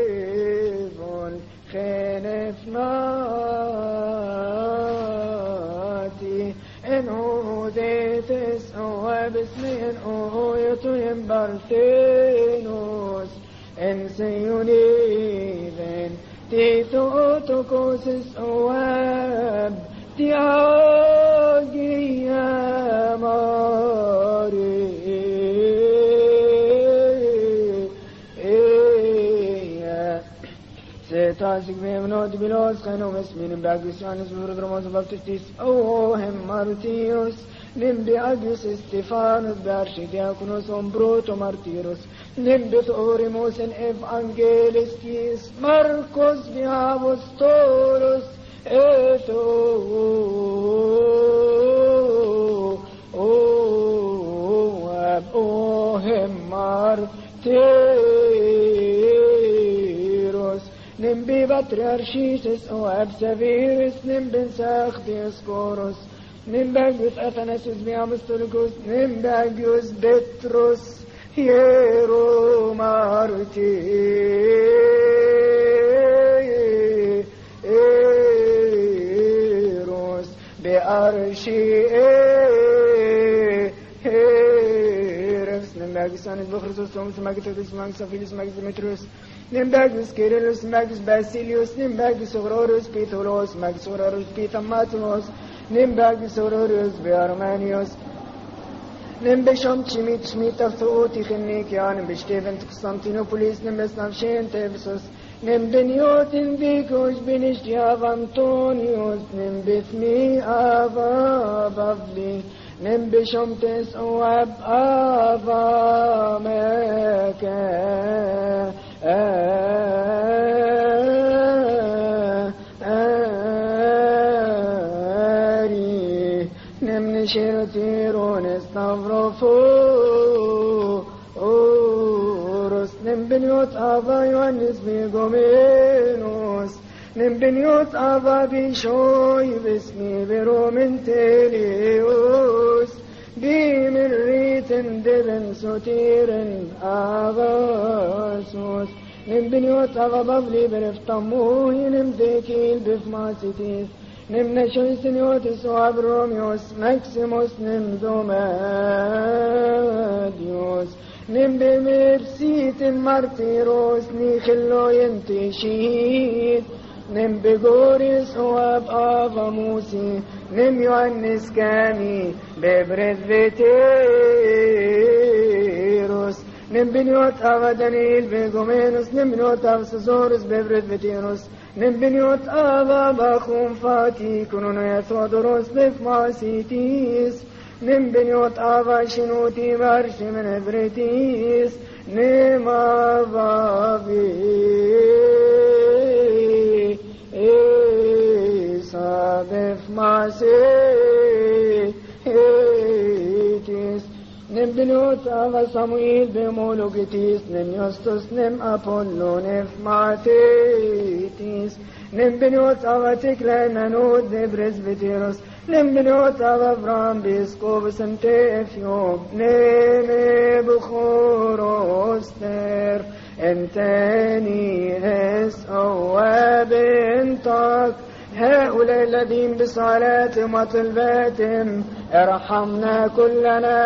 en odetes oabesmen oyotoyen bartenos en seyuniven tito otokoses oab tiagia mare Tasik memnod bilos kano mesmin bagisanis burgramos baptistis ohem martios nimbi agis Stefanus barchidiakonos ombroto martiros nimbi orimos en evangelistis Marcos viapostolos eto ohem martiros Nimbi patriarchitis o absaviris nimbin sachtius koros nimbagius Athanasius Biapostolicus nimbagius Petrus hieromartiros bearchieres nimbagis Anis Bochrisus Thomas Magitatis Magsaphilis Magisimetrius Nimbagus Kyrillos, Magus Basilius, Nimbagus Aurorius, Pitolos, Magus Aurorius, Pitamatos, Nimbagus Aurorius, Bearmanius, Nimbishom Chimit Schmit of Thuotichinikian, Nimbishtaven Constantinopolis, Nimbes Navshen Tevisus, Nimbiniot in Vicus, Binishtiav Antonius, Nimbithmi Ava Bavli, Nimbishom Tes Oab Ava Meka. Nemni Shiratiron Stavroforos Nimbiniot Ava Ioannis Bigomenos Nimbiniot Ava Bishoy Vismi Viromintelios Bimirritin Dibin Sotirin Avasos Nimbiniot Ava Bavli Bereftamuhi Nimdekil Bifmasitis Nimneshoisiniotis Abromios Maximus Nimdomadios Nimbimipsitin Martiros Nichilloyen Tishit Nimbigoris Oab Avamusi Nim Ioannis Kami Bebret Veteros Nimbiniot Ava Daniel Begomenus Nimbiniot Ava Caesarus Bebret Veteros Nimbiniot Ava Bachum Fati Kununoya Theodoros Befmasitis Nimbiniot Ava Shinuti Varshimen Evretis Nimavavi Befmasitis Nimbiniot Ava Samuel Bemologitis Nimniostus Nim Apollo Nefmatitis Nimbiniot Ava Tikla Nanod Nebresbiteros Nimbiniot Ava Avram Biscovus and Tefiob Neme Bukhoroster Enteni Es Oab Entak هؤلاء الذين بصلاتهم وطلباتهم ارحمنا كلنا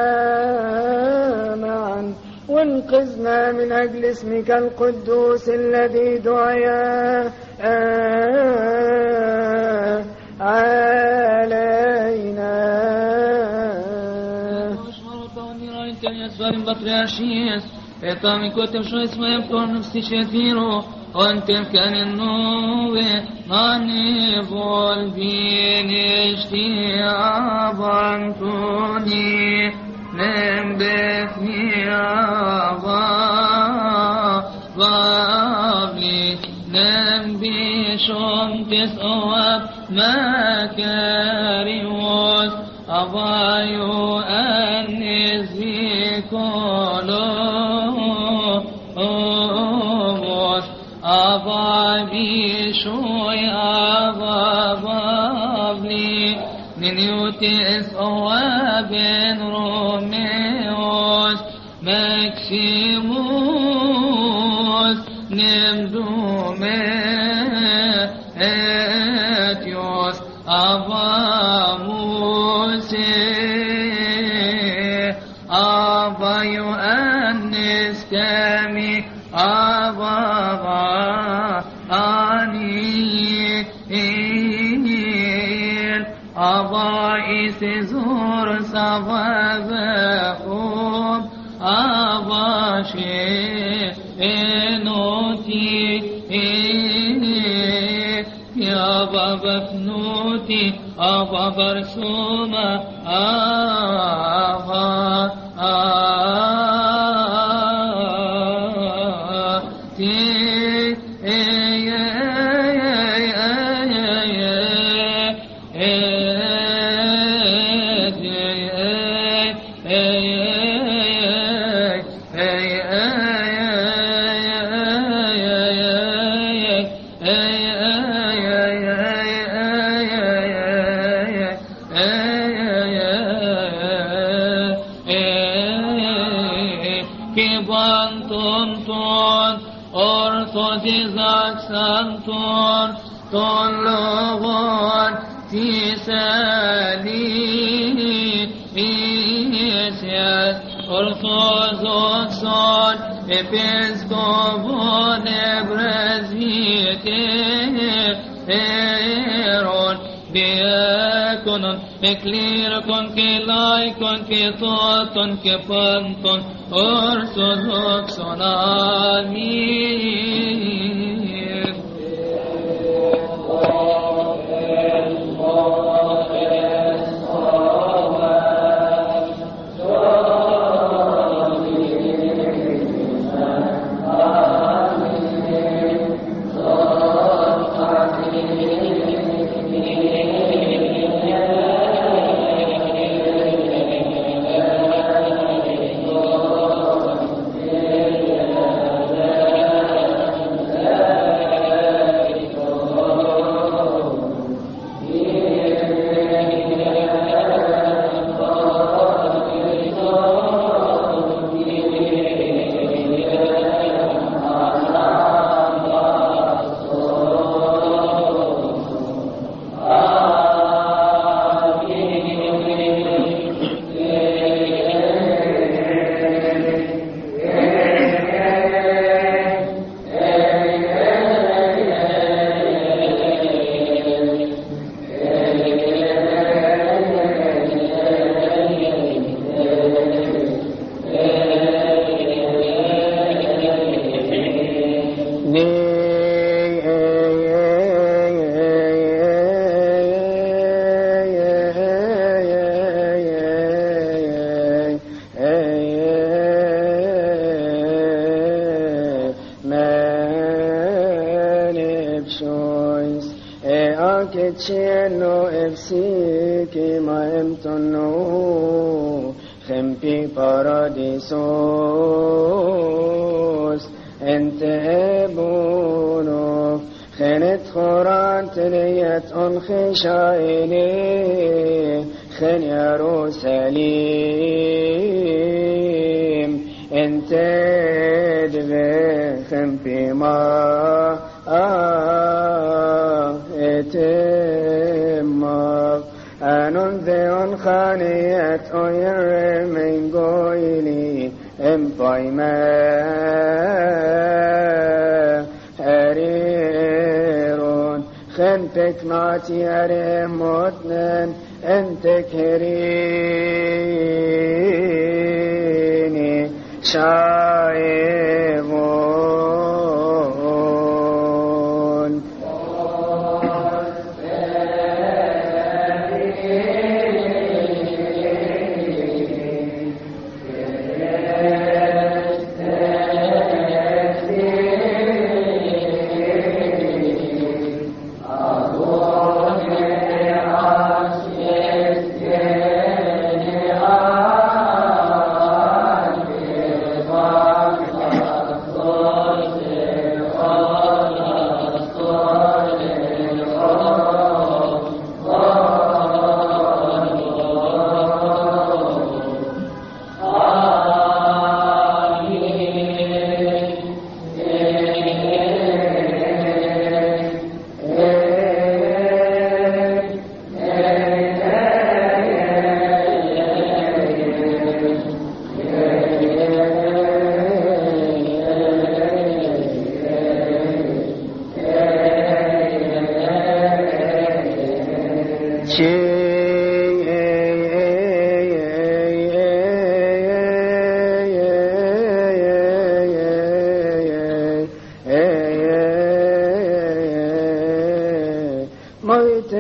معا وانقذنا من أجل اسمك القدوس الذي دعا علينا. Etami kotem što smo tornosti šetiro, ontem kanenove, mani volbinešti avantoni, nembefni avavli, nembishom tes oab makarios, avayo anezikolo. Shoy avavli Niniutis oaben Romeos Maximus Nemdume Etios Avamus Ava isizur savavehum Ava she'enoti Ava bafnuti Ava barsuma Ava Ton logon tisali isias orthodoxon episkopon ebreziteron diakonon eklirikon kilaikon kitoton kipanton orthodoxon amin. paradisos ente buno خنت خورانت نيت خشايني خن يروسليم انت دبخم بما اتما انون ذيون خانيت اوير من قويني امطيما خنتك ماتي أريم متنن انتك هريني شايبون Cheers.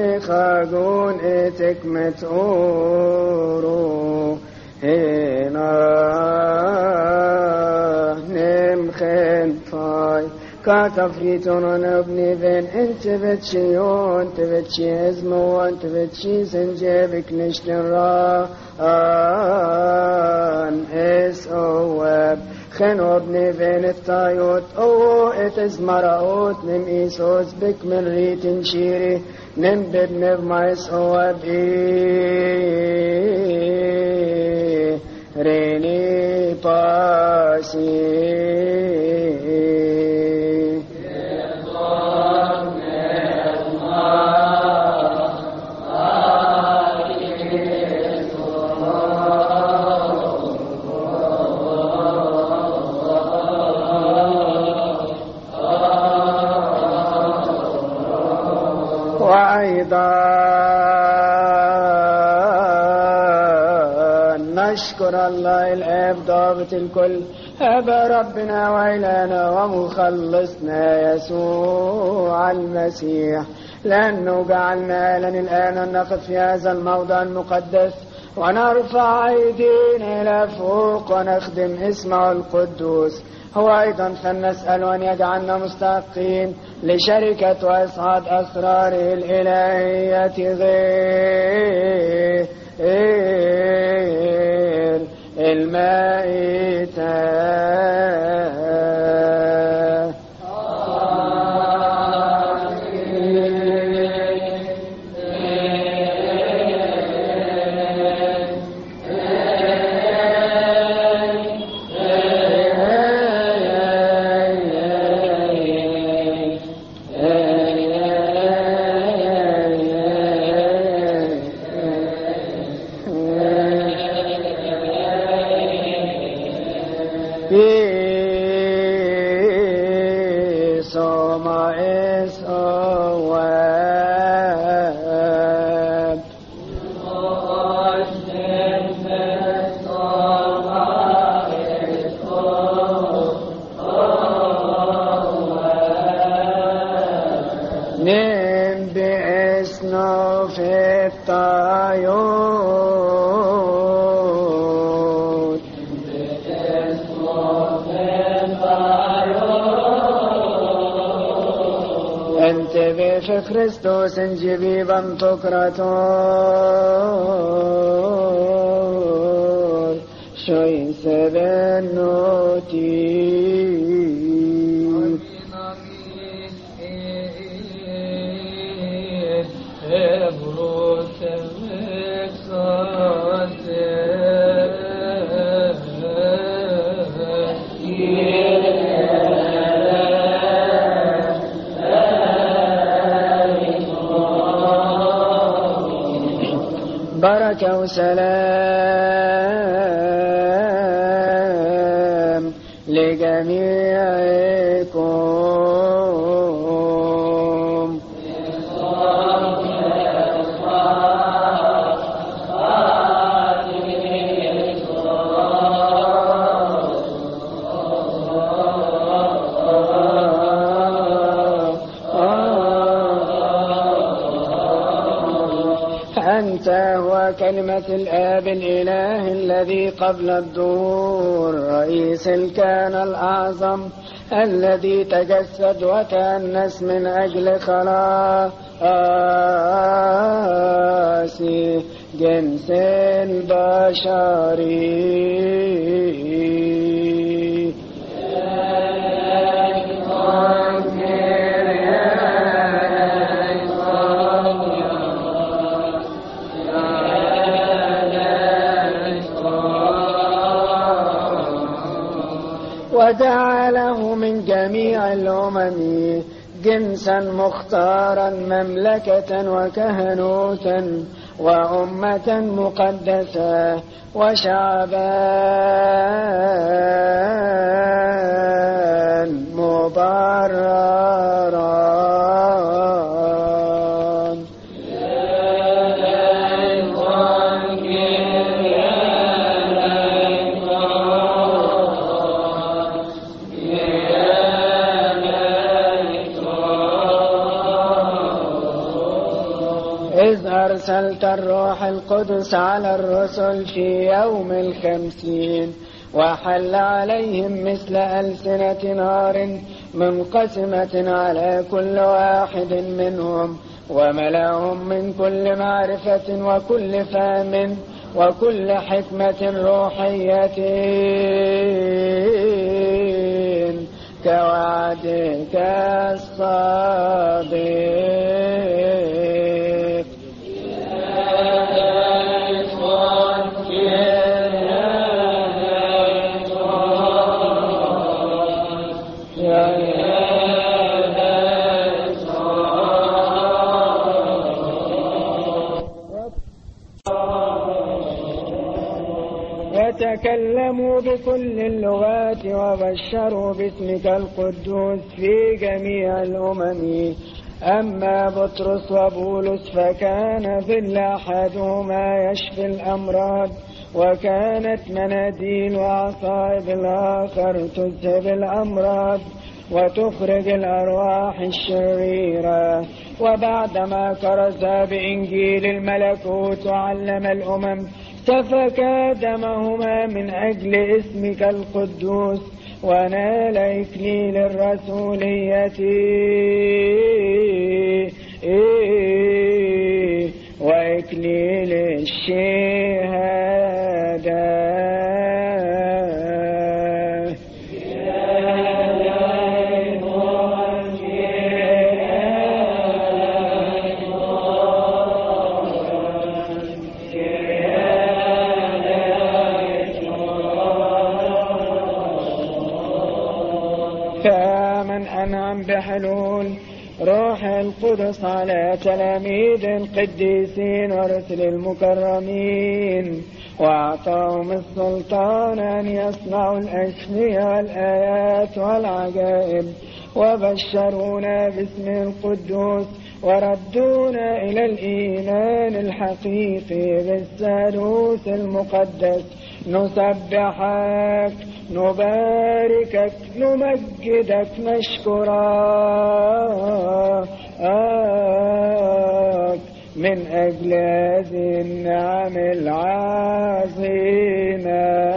خاقون اتكمت أورو هنا نمخن فاي كاتفريتون ابني بين انت بتشيون تبتشي ازموان تبتشي سنجيبك نشتران اس اواب خنو ابني بين الطايوت او اتزمراوت نم ايسوس بك من ريت شيري نم ببنب مايس اواب ريني باسي نشكر الله الآب ضابط الكل أبا ربنا وإلهنا ومخلصنا يسوع المسيح لأنه جعلنا لنا الآن نقف في هذا الموضع المقدس ونرفع أيدينا إلى فوق ونخدم اسمه القدوس. هو أيضا فلنسأل أن يجعلنا مستحقين لشركة وإصعاد أسراره الإلهية غير المائتة. في كريستوس جبيبا تكرتون شوي سبنوتي بركة وسلام لجميعكم. أنت هو كلمة الآب الإله الذي قبل الدور رئيس الكان الأعظم الذي تجسد وتأنس من أجل خلاص جنس البشري. وجعله من جميع الأمم جنسا مختارا مملكة وكهنوتا وأمة مقدسة وشعبا مبررا. إذ أرسلت الروح القدس على الرسل في يوم 50 وحل عليهم مثل ألسنة نار منقسمة على كل واحد منهم وملأهم من كل معرفة وكل فهم وكل حكمة روحية كوعدك الصادق. وتكلموا بكل اللغات وبشروا باسمك القدوس في جميع الأمم. أما بطرس وبولس فكان ظل أحدهما يشفي الأمراض وكانت مناديل وعصائب الآخر تذهب الأمراض وتخرج الأرواح الشريرة. وبعدما كرز بإنجيل الملكوت وعلم الأمم سفك دمهما من أجل اسمك القدوس ونال إكليل الرسولية وإكليل الشهادة. فمن أنعم بحلول روح القدس على تلاميذ القديسين ورسل المكرمين وأعطاهم السلطان أن يصنعوا الأشفياء والآيات والعجائب وبشرونا باسم القدوس وردونا إلى الإيمان الحقيقي بالثالوث المقدس. نسبحك نباركك نمجدك نشكرك من أجل هذه النعم العظيمة.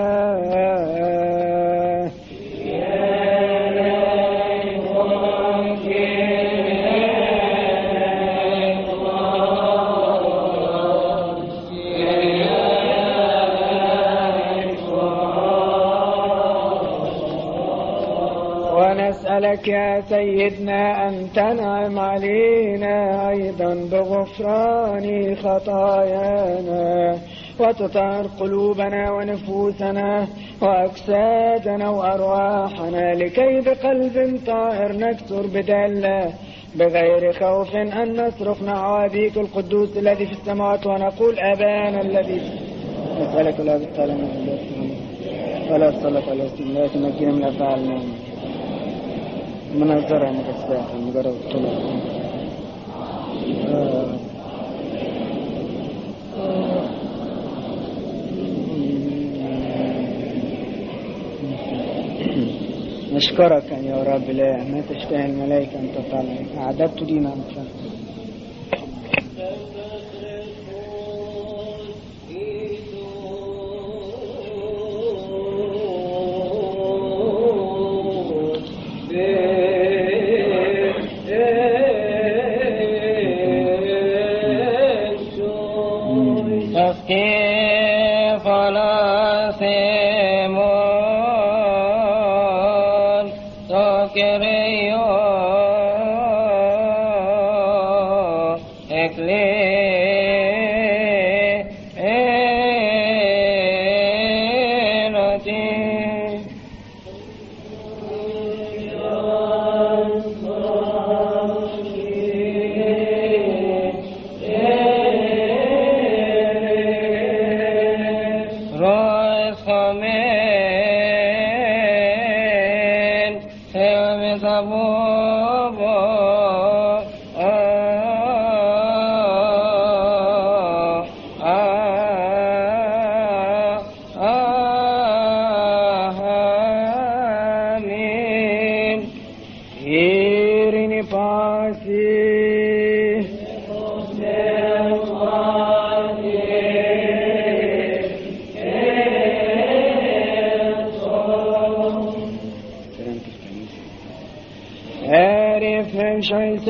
ونسألك يا سيدنا أن تنعم علينا أيضا بغفران خطايانا وتطهر قلوبنا ونفوسنا وأجسادنا وأرواحنا لكي بقلب طاهر نكثر بدالة بغير خوف أن نصرخ نحو أبيك القدوس الذي في السماوات ونقول أبانا الذي. نسألك الله بالسلامة ولا الصلاة على سيدنا نجينا من أفعالنا منظرة مكساحة مجرد طلع. نشكرك يا رب لا ما تشتهي الملائكة أن تطلع أعددت دينا أنت.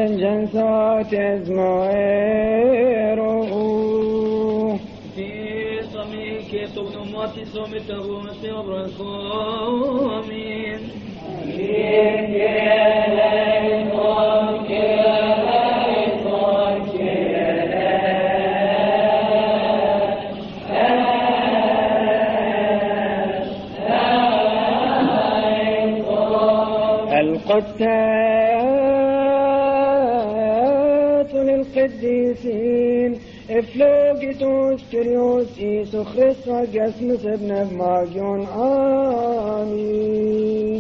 جنسات ازمائرو في صميك تبنو موتي صومي تبونسي وبركومين القداسات للقديسين افلوجيتوس كريوس إيسو خريستوس جسمس ابن ماجيون آمين.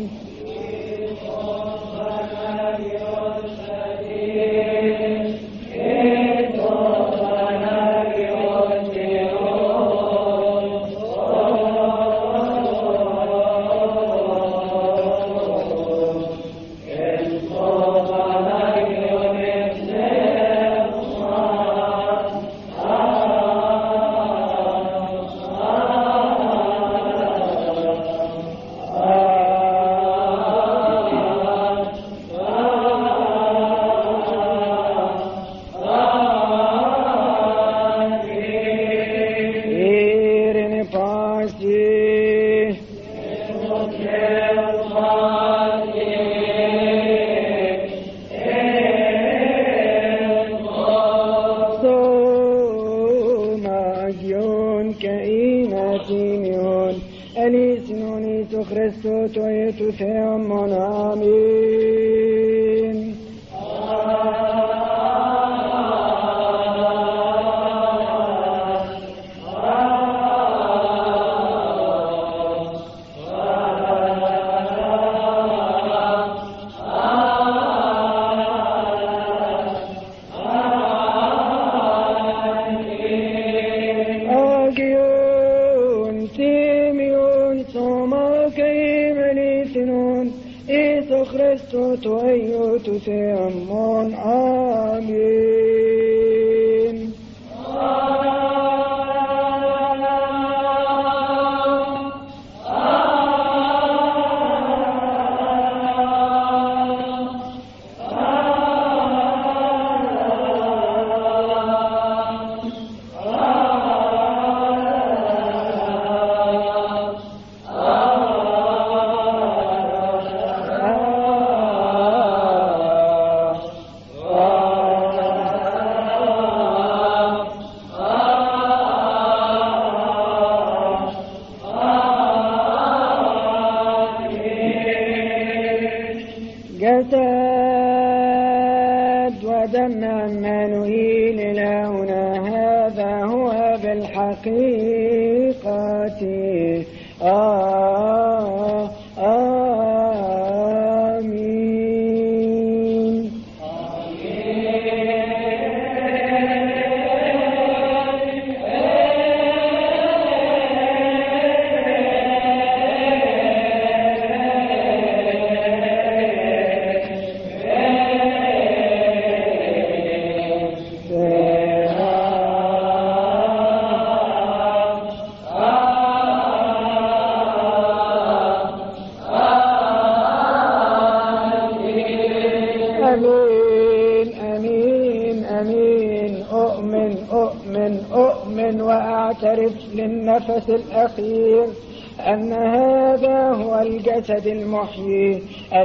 للنفس الأخير أن هذا هو الجسد المحيي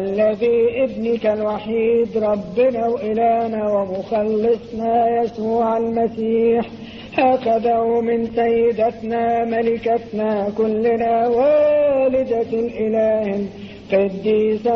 الذي ابنك الوحيد ربنا وإلهنا ومخلصنا يسوع المسيح أخذه من سيدتنا ملكتنا كلنا والدة الإله القديسة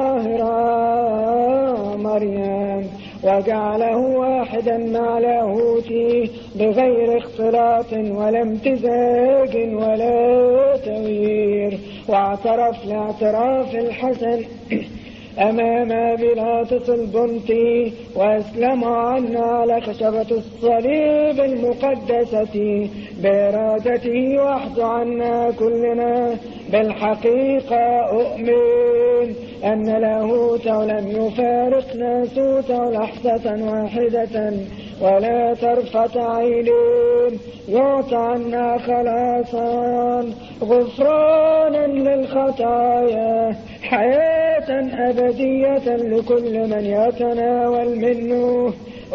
الطاهرة مريم وجعله واحدا مع لاهوته بغير اختلاط ولا امتزاج ولا تغيير واعترف الاعتراف الحسن أمام بيلاطس البنطي وأسلم عنا على خشبة الصليب المقدسة بإرادته وحده عنا كلنا. بالحقيقة أؤمن أن لاهوته لم يفارق ناسوته لحظة واحدة ولا طرفة عين يعطى عنا خلاصا غفرانا للخطايا حياة حياة أبدية لكل من يتناول منه.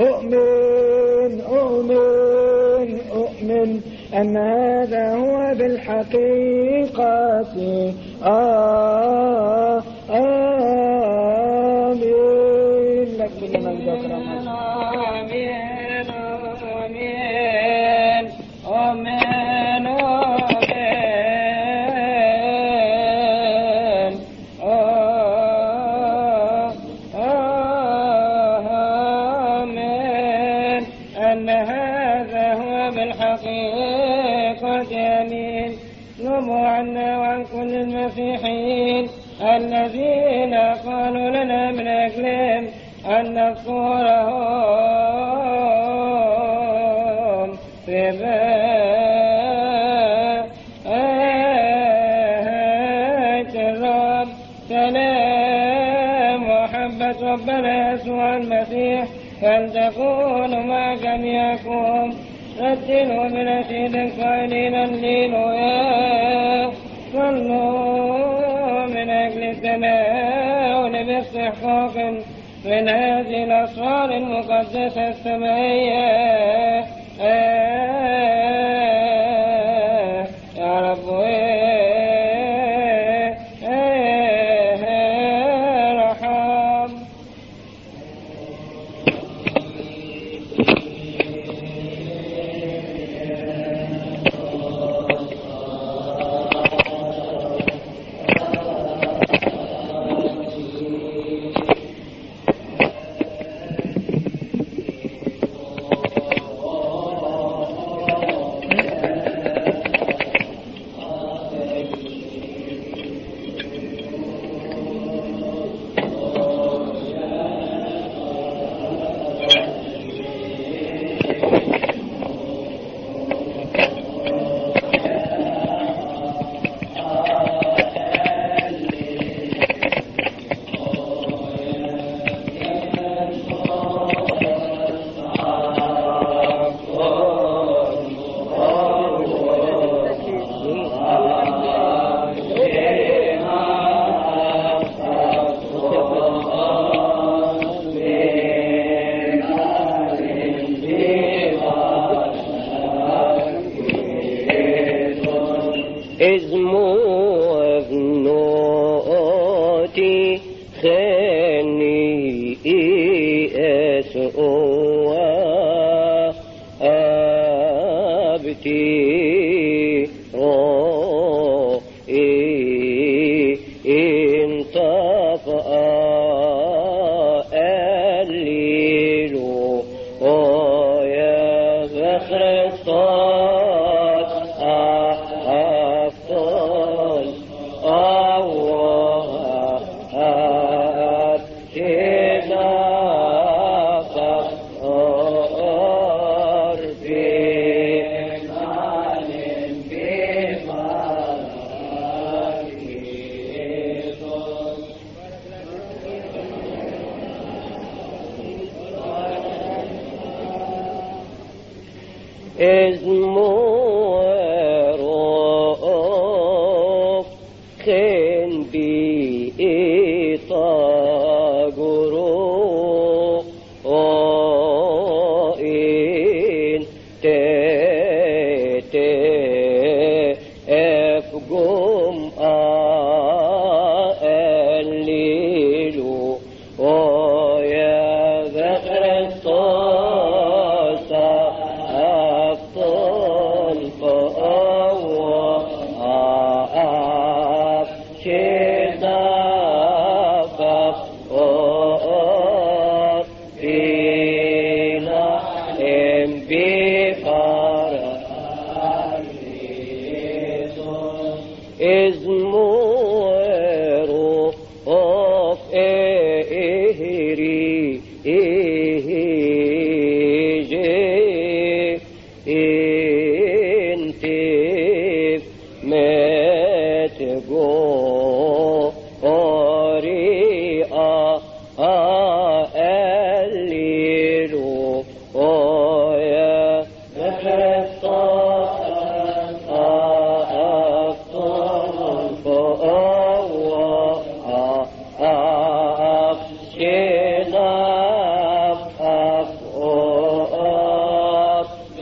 أؤمن أن هذا هو بالحقيقة. آمين. لك كل من ذكر. المسيحيين الذين قالوا لنا من أجلهم أن نذكرهم في بيت الرب. سلام وحبة ربنا يسوع المسيح فلتكون مع جميعكم. ردلوا بنشيد قائلين هللويا. صلوا من أجل التناول باستحقاق من هذه الأسرار المقدسة السمائية. يا رب ارحم.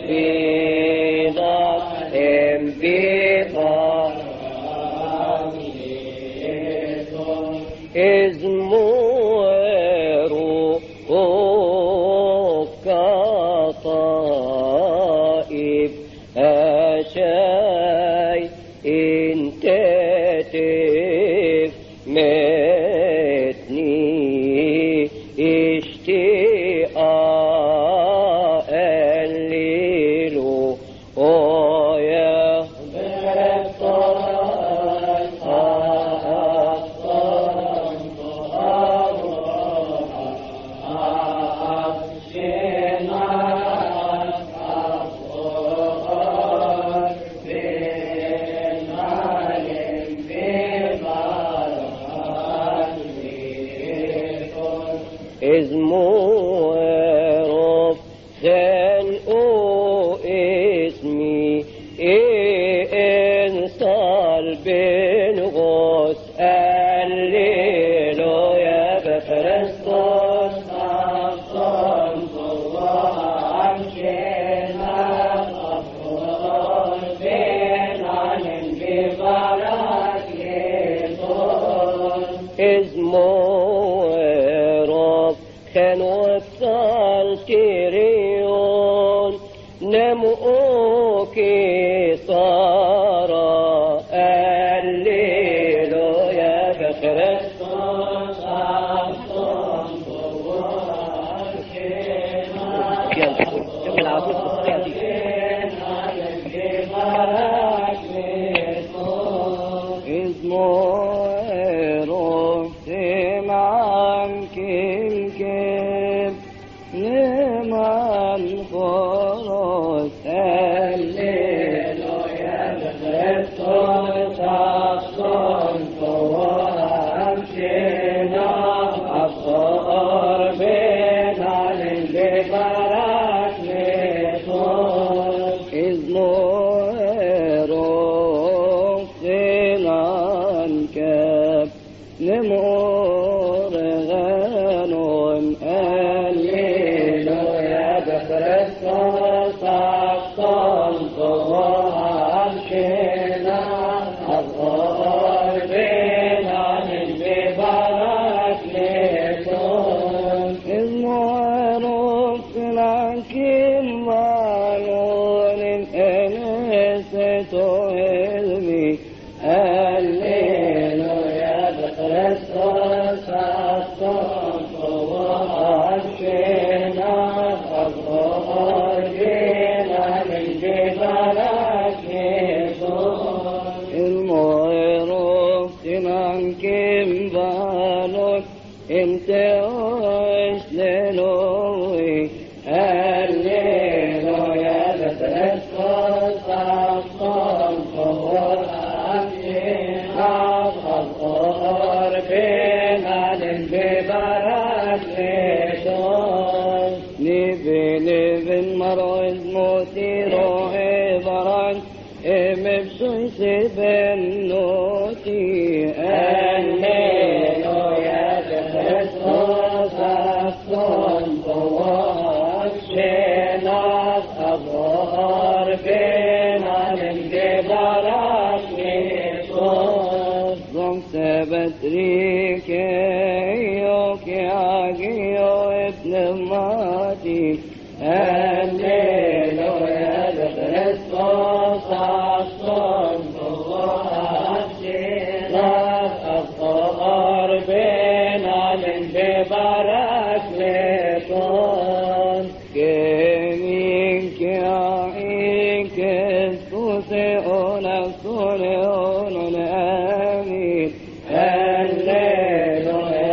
Alleluia.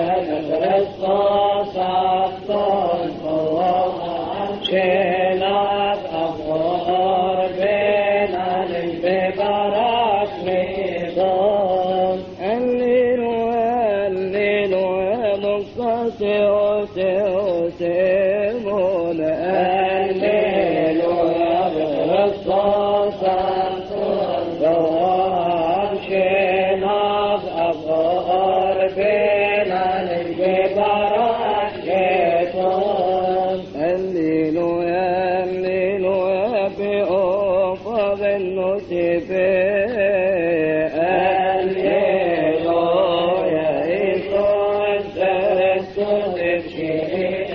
بأفض النصب هللويا إيسوس تسوس شيء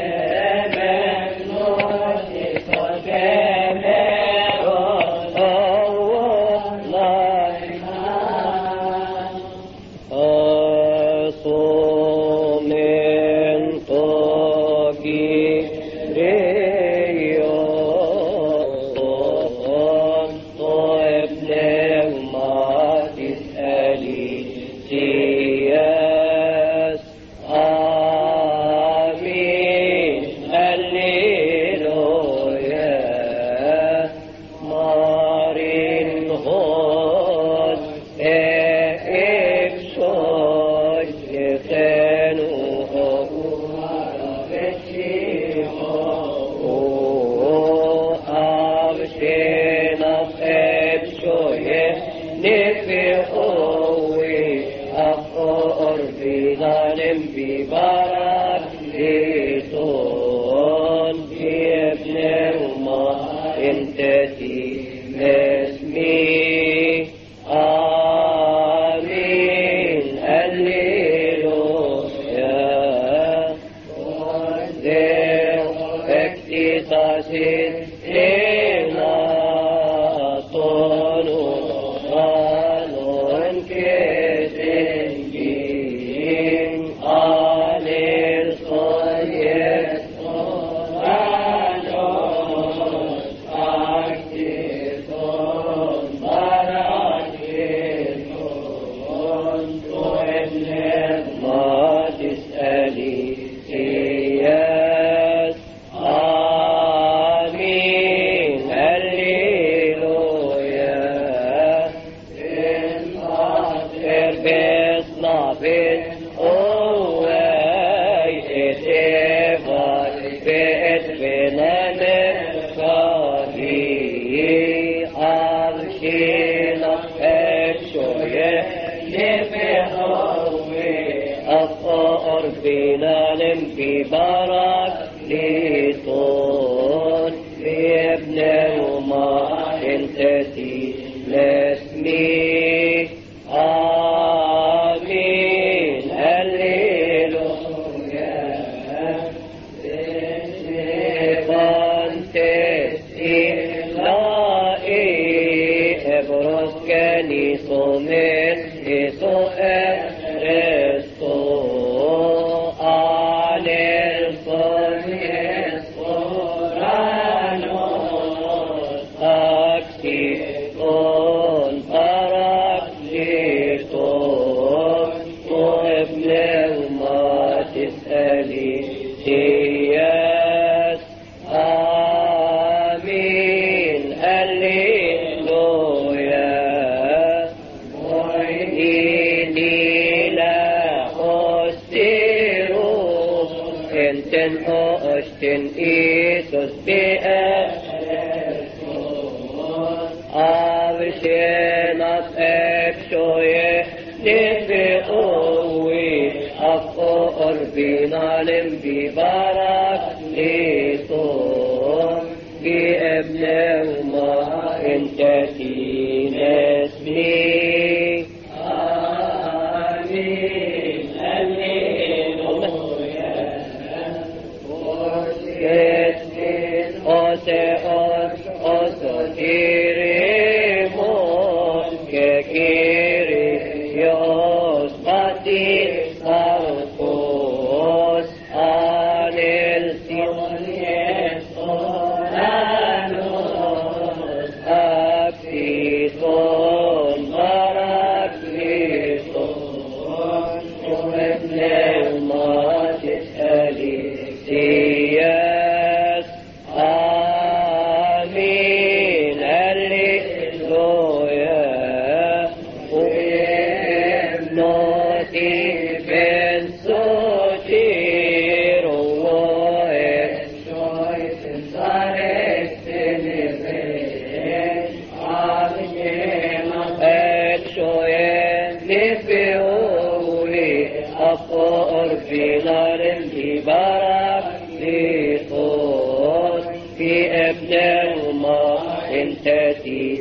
إن تأتي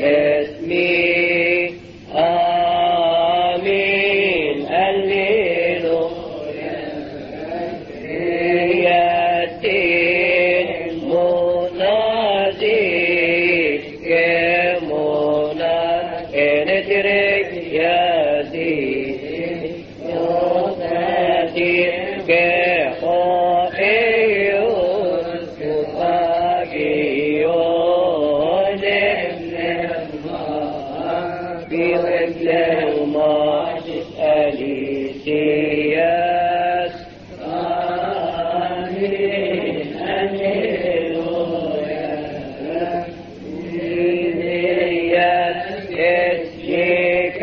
اسمي آمين هللويا ياتين منادي كمنا نترك ياتي ياتي كخائيون تفاقيون بغفلهما أليسياس آمين هللويا إلياس اسجيك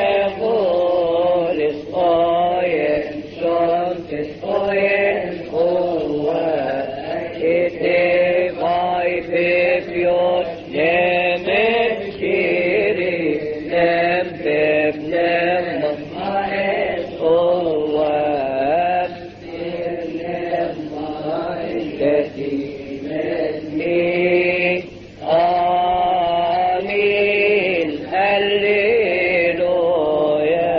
بولس قاين شمس قاين قوة اتفاي بفيوت نمت شيري نم بفنم مصائد قوة تأتي اسمي آمين هللويا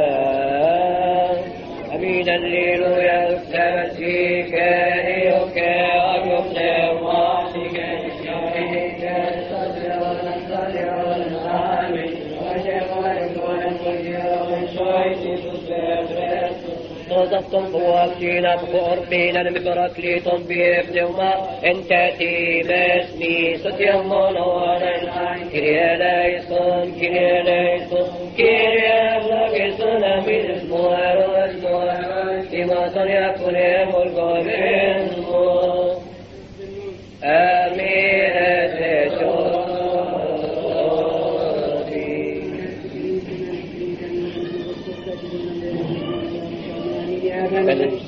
آمين هللويا سمسيك إيوك أجبت وحدك شهيك الصدر والصدر والآمين وشغلك ونفجر وشويت تصبر نظفتم بوابتنا بقربين المبركليتم بابنهما ان تاتي باسمي ستيم منورا كريا ليسون كريا ليسون كريا لكسون من اسموار واسموار كما يكون ملك منه امين تشوفي